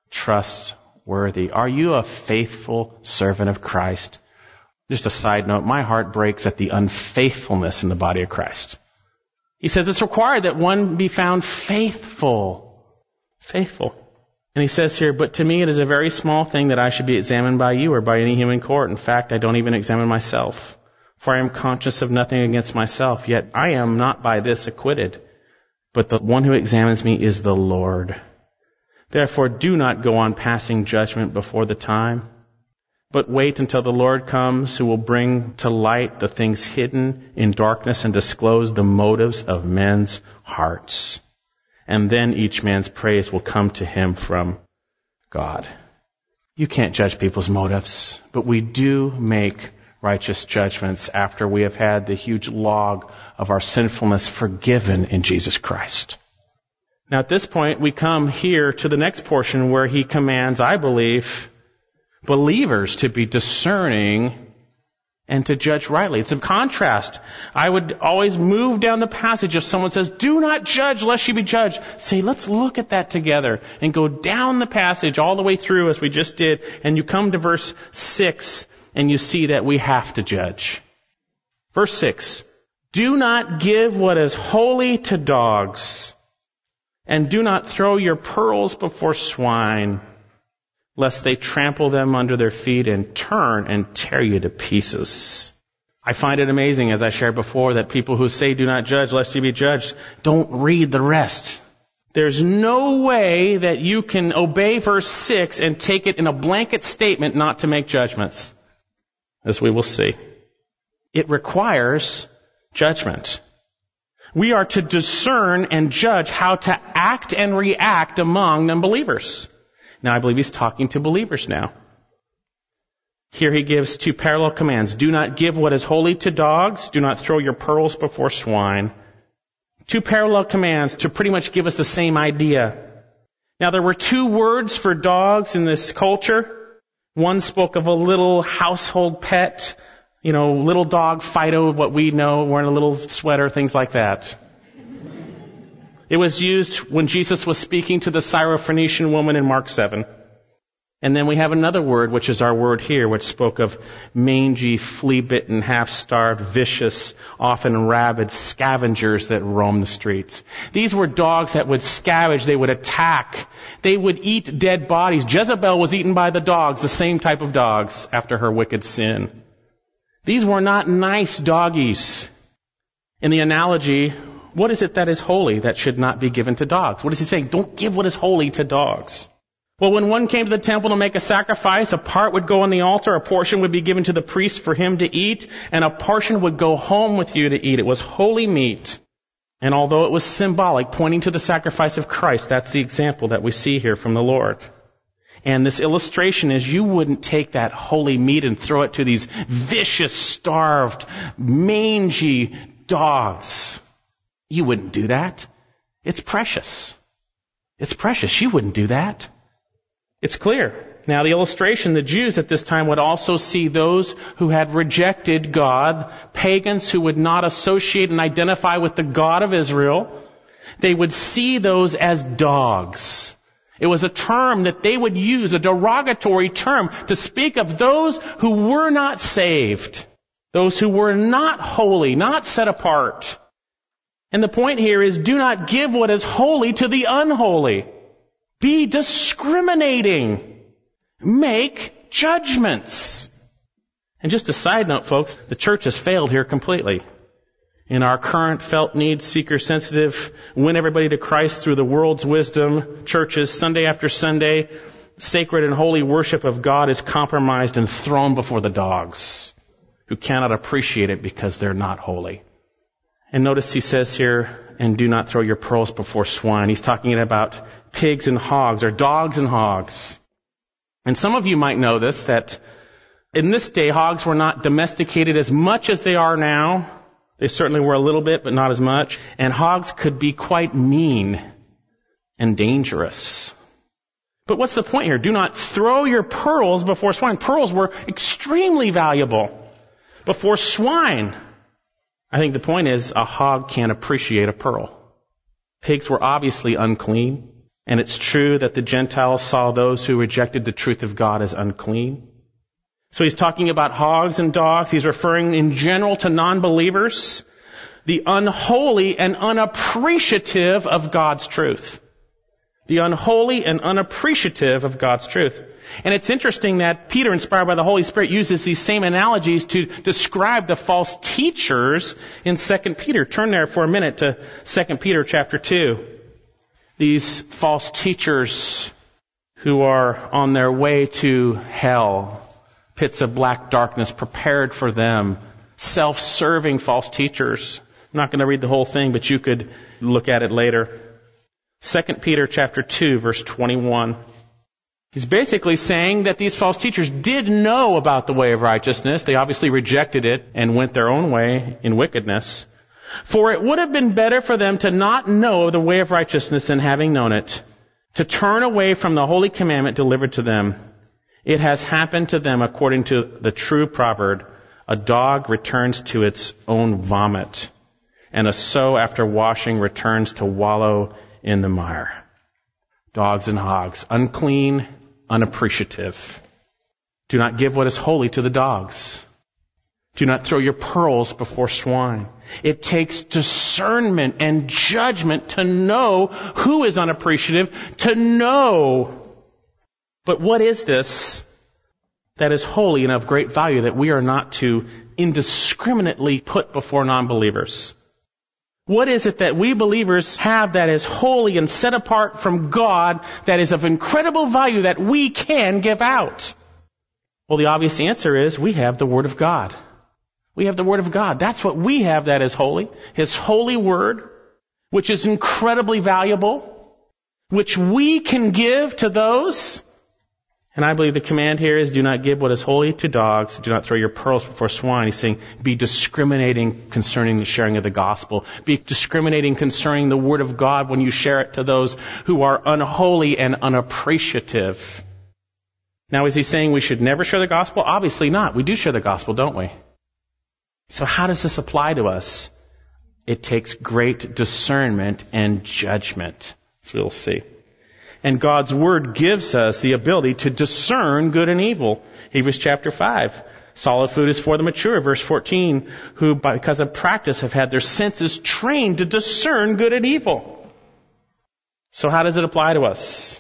Trustworthy. Are you a faithful servant of Christ? Just a side note, my heart breaks at the unfaithfulness in the body of Christ. He says it's required that one be found faithful. Faithful. And he says here, but to me it is a very small thing that I should be examined by you or by any human court. In fact, I don't even examine myself. For I am conscious of nothing against myself, yet I am not by this acquitted. But the one who examines me is the Lord. Therefore, do not go on passing judgment before the time, but wait until the Lord comes, who will bring to light the things hidden in darkness and disclose the motives of men's hearts. And then each man's praise will come to him from God. You can't judge people's motives, but we do make righteous judgments after we have had the huge log of our sinfulness forgiven in Jesus Christ. Now at this point, we come here to the next portion where he commands, I believe, believers to be discerning and to judge rightly. It's a contrast. I would always move down the passage if someone says, do not judge lest you be judged. Say, let's look at that together and go down the passage all the way through as we just did. And you come to verse six and you see that we have to judge. Verse six, do not give what is holy to dogs, and do not throw your pearls before swine, lest they trample them under their feet and turn and tear you to pieces. I find it amazing, as I shared before, that people who say do not judge lest you be judged don't read the rest. There's no way that you can obey verse six and take it in a blanket statement not to make judgments, as we will see. It requires judgment. We are to discern and judge how to act and react among unbelievers. Now, I believe he's talking to believers now. Here he gives two parallel commands. Do not give what is holy to dogs. Do not throw your pearls before swine. Two parallel commands to pretty much give us the same idea. Now, there were two words for dogs in this culture. One spoke of a little household pet, you know, little dog Fido, what we know, wearing a little sweater, things like that. It was used when Jesus was speaking to the Syrophoenician woman in Mark seven. And then we have another word, which is our word here, which spoke of mangy, flea-bitten, half-starved, vicious, often rabid scavengers that roam the streets. These were dogs that would scavenge, they would attack, they would eat dead bodies. Jezebel was eaten by the dogs, the same type of dogs, after her wicked sin. These were not nice doggies. In the analogy, what is it that is holy that should not be given to dogs? What is he saying? Don't give what is holy to dogs. Well, when one came to the temple to make a sacrifice, a part would go on the altar, a portion would be given to the priest for him to eat, and a portion would go home with you to eat. It was holy meat. And although it was symbolic, pointing to the sacrifice of Christ, that's the example that we see here from the Lord. And this illustration is you wouldn't take that holy meat and throw it to these vicious, starved, mangy dogs. You wouldn't do that. It's precious. It's precious. You wouldn't do that. It's clear. Now, the illustration, the Jews at this time would also see those who had rejected God, pagans who would not associate and identify with the God of Israel. They would see those as dogs. It was a term that they would use, a derogatory term, to speak of those who were not saved, those who were not holy, not set apart. And the point here is, do not give what is holy to the unholy. Be discriminating. Make judgments. And just a side note, folks, the church has failed here completely. In our current felt needs, seeker-sensitive, win everybody to Christ through the world's wisdom, churches, Sunday after Sunday, sacred and holy worship of God is compromised and thrown before the dogs, who cannot appreciate it because they're not holy. And notice he says here, and do not throw your pearls before swine. He's talking about pigs and hogs, or dogs and hogs. And some of you might know this, that In this day, hogs were not domesticated as much as they are now. They certainly were a little bit, but not as much. And hogs could be quite mean and dangerous. But what's the point here? Do not throw your pearls before swine. Pearls were extremely valuable before swine. I think the point is a hog can't appreciate a pearl. Pigs were obviously unclean. And it's true that the Gentiles saw those who rejected the truth of God as unclean. So he's talking about hogs and dogs. He's referring in general to non-believers, the unholy and unappreciative of God's truth. The unholy and unappreciative of God's truth. And it's interesting that Peter, inspired by the Holy Spirit, uses these same analogies to describe the false teachers in Second Peter. Turn there for a minute to Second Peter chapter two. These false teachers who are on their way to hell, pits of black darkness prepared for them, self-serving false teachers. I'm not going to read the whole thing, but you could look at it later. Second Peter chapter two, verse twenty-one. He's basically saying that these false teachers did know about the way of righteousness. They obviously rejected it and went their own way in wickedness. For it would have been better for them to not know the way of righteousness than having known it, to turn away from the holy commandment delivered to them. It has happened to them according to the true proverb, a dog returns to its own vomit, and a sow after washing returns to wallow in the mire. Dogs and hogs, unclean, unappreciative. Do not give what is holy to the dogs. Do not throw your pearls before swine. It takes discernment and judgment to know who is unappreciative, to know. But what is this that is holy and of great value that we are not to indiscriminately put before non-believers? What is it that we believers have that is holy and set apart from God, that is of incredible value that we can give out? Well, the obvious answer is we have the Word of God. We have the Word of God. That's what we have that is holy. His holy Word, which is incredibly valuable, which we can give to those. And I believe the command here is do not give what is holy to dogs. Do not throw your pearls before swine. He's saying be discriminating concerning the sharing of the gospel. Be discriminating concerning the Word of God when you share it to those who are unholy and unappreciative. Now, is he saying we should never share the gospel? Obviously not. We do share the gospel, don't we? So how does this apply to us? It takes great discernment and judgment, as we'll see. And God's Word gives us the ability to discern good and evil. Hebrews chapter five. Solid food is for the mature, verse fourteen, who because of practice have had their senses trained to discern good and evil. So how does it apply to us?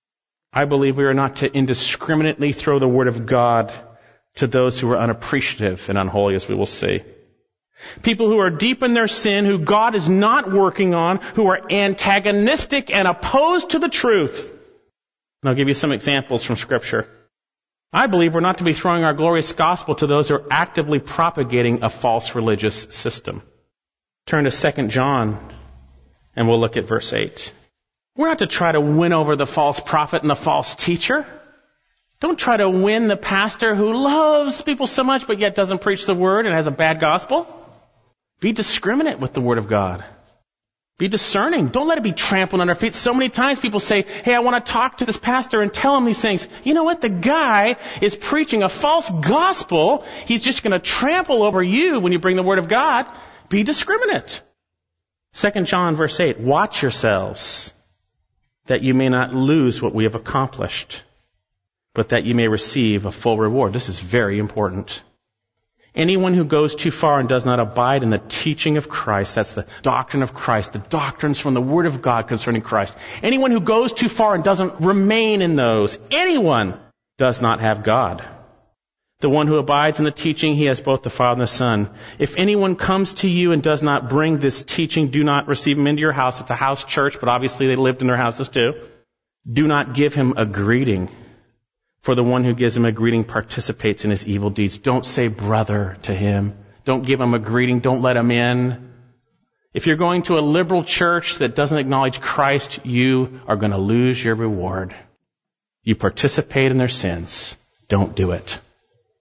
I believe we are not to indiscriminately throw the Word of God to those who are unappreciative and unholy, as we will see. People who are deep in their sin, who God is not working on, who are antagonistic and opposed to the truth. And I'll give you some examples from Scripture. I believe we're not to be throwing our glorious gospel to those who are actively propagating a false religious system. Turn to Second John, and we'll look at verse eight. We're not to try to win over the false prophet and the false teacher. Don't try to win the pastor who loves people so much but yet doesn't preach the word and has a bad gospel. Be discriminate with the Word of God. Be discerning. Don't let it be trampled on our feet. So many times people say, hey, I want to talk to this pastor and tell him these things. You know what? The guy is preaching a false gospel. He's just going to trample over you when you bring the Word of God. Be discriminate. Second John verse eight, watch yourselves that you may not lose what we have accomplished, but that you may receive a full reward. This is very important. Anyone who goes too far and does not abide in the teaching of Christ, that's the doctrine of Christ, the doctrines from the Word of God concerning Christ. Anyone who goes too far and doesn't remain in those, anyone does not have God. The one who abides in the teaching, he has both the Father and the Son. If anyone comes to you and does not bring this teaching, do not receive him into your house. It's a house church, but obviously they lived in their houses too. Do not give him a greeting. For the one who gives him a greeting participates in his evil deeds. Don't say brother to him. Don't give him a greeting. Don't let him in. If you're going to a liberal church that doesn't acknowledge Christ, you are going to lose your reward. You participate in their sins. Don't do it.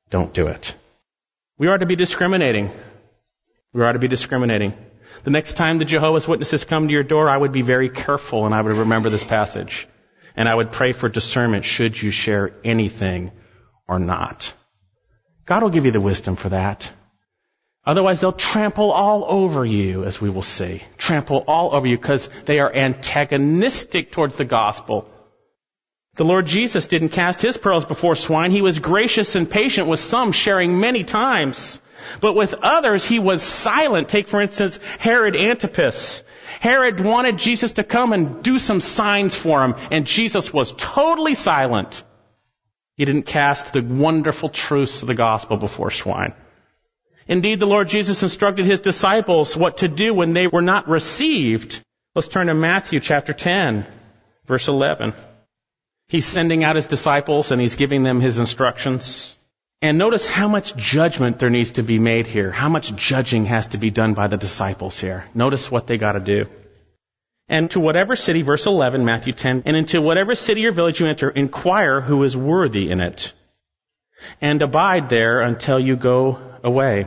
don't do it. We are to be discriminating. We are to be discriminating. The next time the Jehovah's Witnesses come to your door, I would be very careful and I would remember this passage. And I would pray for discernment should you share anything or not. God will give you the wisdom for that. Otherwise, they'll trample all over you, as we will see. Trample all over you because they are antagonistic towards the gospel. The Lord Jesus didn't cast his pearls before swine. He was gracious and patient with some, sharing many times. But with others, he was silent. Take, for instance, Herod Antipas. Herod wanted Jesus to come and do some signs for him, and Jesus was totally silent. He didn't cast the wonderful truths of the gospel before swine. Indeed, the Lord Jesus instructed his disciples what to do when they were not received. Let's turn to Matthew chapter ten, verse eleven. He's sending out his disciples and he's giving them his instructions. And notice how much judgment there needs to be made here. How much judging has to be done by the disciples here. Notice what they got to do. And to whatever city, verse eleven, Matthew ten, and into whatever city or village you enter, inquire who is worthy in it. And abide there until you go away.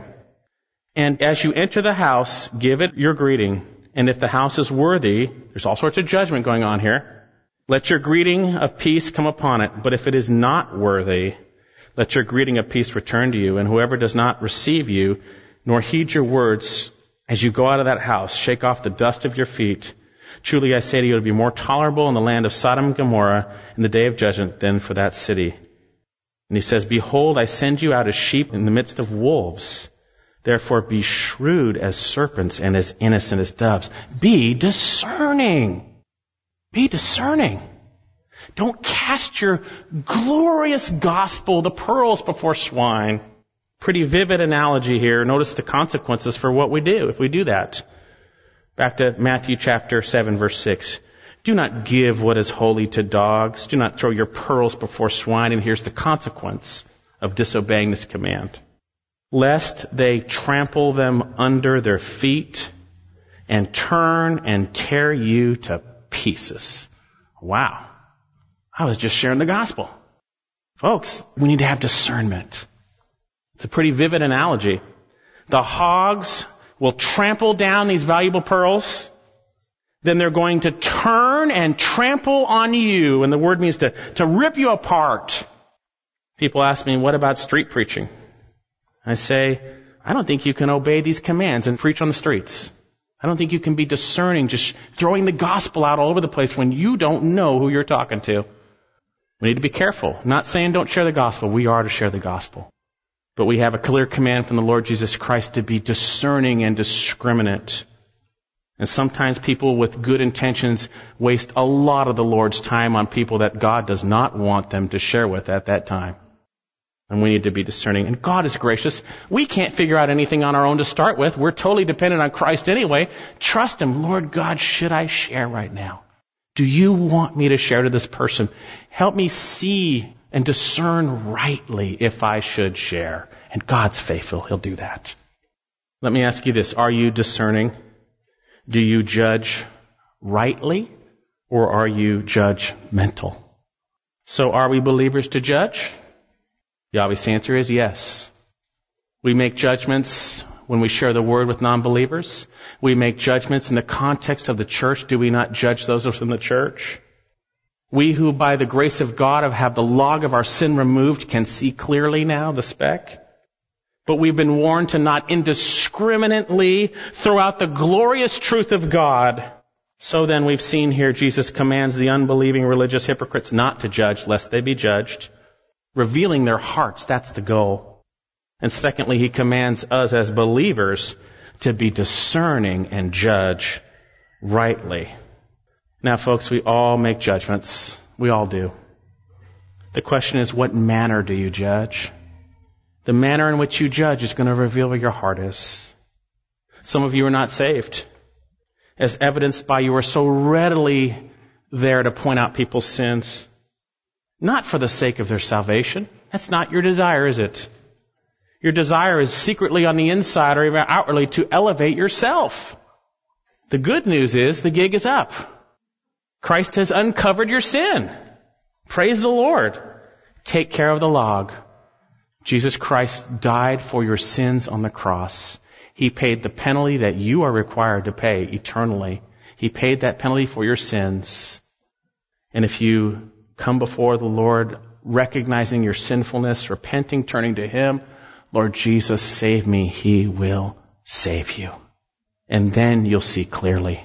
And as you enter the house, give it your greeting. And if the house is worthy, there's all sorts of judgment going on here. Let your greeting of peace come upon it. But if it is not worthy, let your greeting of peace return to you. And whoever does not receive you, nor heed your words, as you go out of that house, shake off the dust of your feet. Truly I say to you, it will be more tolerable in the land of Sodom and Gomorrah in the day of judgment than for that city. And he says, behold, I send you out as sheep in the midst of wolves. Therefore be shrewd as serpents and as innocent as doves. Be discerning. Be discerning. Don't cast your glorious gospel, the pearls, before swine. Pretty vivid analogy here. Notice the consequences for what we do if we do that. Back to Matthew chapter seven, verse six. Do not give what is holy to dogs. Do not throw your pearls before swine. And here's the consequence of disobeying this command. Lest they trample them under their feet and turn and tear you to pieces. Wow. I was just sharing the gospel. Folks, we need to have discernment. It's a pretty vivid analogy. The hogs will trample down these valuable pearls. Then they're going to turn and trample on you. And the word means to, to rip you apart. People ask me, what about street preaching? I say, I don't think you can obey these commands and preach on the streets. I don't think you can be discerning, just throwing the gospel out all over the place when you don't know who you're talking to. We need to be careful. Not saying don't share the gospel. We are to share the gospel. But we have a clear command from the Lord Jesus Christ to be discerning and discriminate. And sometimes people with good intentions waste a lot of the Lord's time on people that God does not want them to share with at that time. And we need to be discerning. And God is gracious. We can't figure out anything on our own to start with. We're totally dependent on Christ anyway. Trust Him. Lord God, should I share right now? Do you want me to share to this person? Help me see and discern rightly if I should share. And God's faithful. He'll do that. Let me ask you this. Are you discerning? Do you judge rightly or are you judgmental? So are we believers to judge? The obvious answer is yes. We make judgments when we share the word with non-believers. We make judgments in the context of the church. Do we not judge those within the church? We who by the grace of God have had the log of our sin removed can see clearly now the speck. But we've been warned to not indiscriminately throw out the glorious truth of God. So then we've seen here Jesus commands the unbelieving religious hypocrites not to judge lest they be judged. Revealing their hearts, that's the goal. And secondly, He commands us as believers to be discerning and judge rightly. Now, folks, we all make judgments. We all do. The question is, what manner do you judge? The manner in which you judge is going to reveal where your heart is. Some of you are not saved, as evidenced by you are so readily there to point out people's sins. Not for the sake of their salvation. That's not your desire, is it? Your desire is secretly on the inside or even outwardly to elevate yourself. The good news is the gig is up. Christ has uncovered your sin. Praise the Lord. Take care of the log. Jesus Christ died for your sins on the cross. He paid the penalty that you are required to pay eternally. He paid that penalty for your sins. And if you come before the Lord recognizing your sinfulness, repenting, turning to Him, Lord Jesus, save me, He will save you. And then you'll see clearly.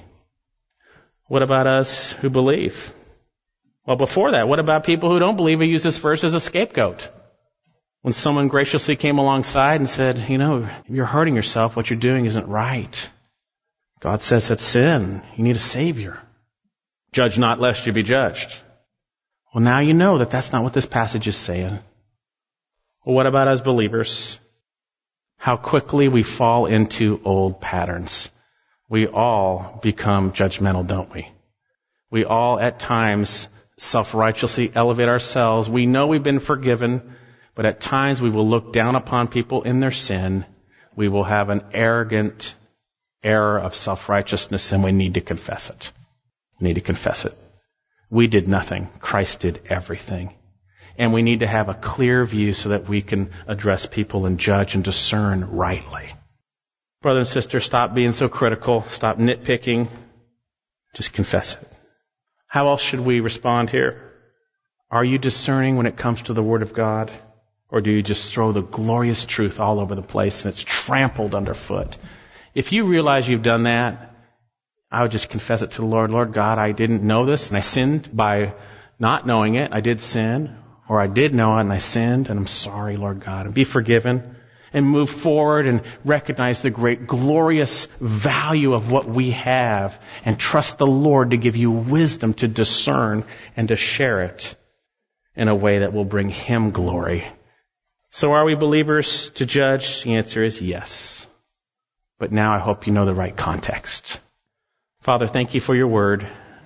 What about us who believe? Well, before that, what about people who don't believe? We use this verse as a scapegoat. When someone graciously came alongside and said, you know, you're hurting yourself, what you're doing isn't right. God says it's sin. You need a Savior. Judge not lest you be judged. Well, now you know that that's not what this passage is saying. Well, what about us believers? How quickly we fall into old patterns. We all become judgmental, don't we? We all at times self-righteously elevate ourselves. We know we've been forgiven, but at times we will look down upon people in their sin. We will have an arrogant error of self-righteousness, and we need to confess it. We need to confess it. We did nothing. Christ did everything. And we need to have a clear view so that we can address people and judge and discern rightly. Brother and sister, stop being so critical. Stop nitpicking. Just confess it. How else should we respond here? Are you discerning when it comes to the Word of God? Or do you just throw the glorious truth all over the place and it's trampled underfoot? If you realize you've done that, I would just confess it to the Lord. Lord God, I didn't know this and I sinned by not knowing it. I did sin. Or I did know it and I sinned and I'm sorry, Lord God. And be forgiven and move forward and recognize the great glorious value of what we have and trust the Lord to give you wisdom to discern and to share it in a way that will bring Him glory. So are we believers to judge? The answer is yes. But now I hope you know the right context. Father, thank you for your word.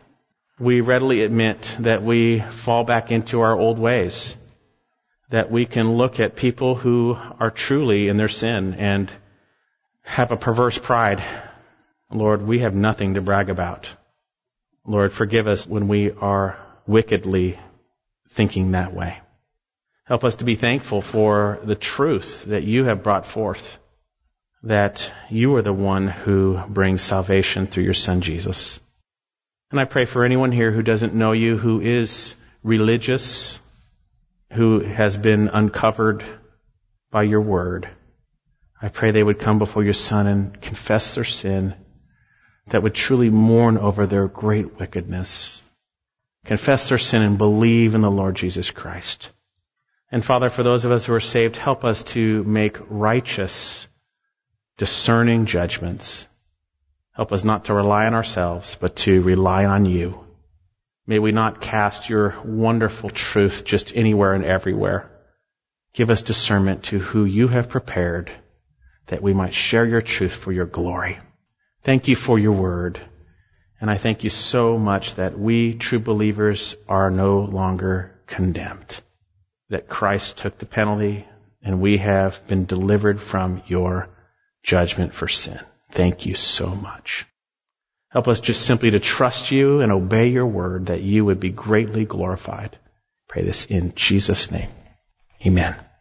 We readily admit that we fall back into our old ways, that we can look at people who are truly in their sin and have a perverse pride. Lord, we have nothing to brag about. Lord, forgive us when we are wickedly thinking that way. Help us to be thankful for the truth that you have brought forth, that you are the one who brings salvation through your Son, Jesus. And I pray for anyone here who doesn't know you, who is religious, who has been uncovered by your word. I pray they would come before your Son and confess their sin, that would truly mourn over their great wickedness, confess their sin and believe in the Lord Jesus Christ. And Father, for those of us who are saved, help us to make righteous, discerning judgments. Help us not to rely on ourselves, but to rely on you. May we not cast your wonderful truth just anywhere and everywhere. Give us discernment to who you have prepared, that we might share your truth for your glory. Thank you for your word. And I thank you so much that we, true believers, are no longer condemned. That Christ took the penalty and we have been delivered from your judgment for sin. Thank you so much. Help us just simply to trust you and obey your word, that you would be greatly glorified. Pray this in Jesus' name. Amen.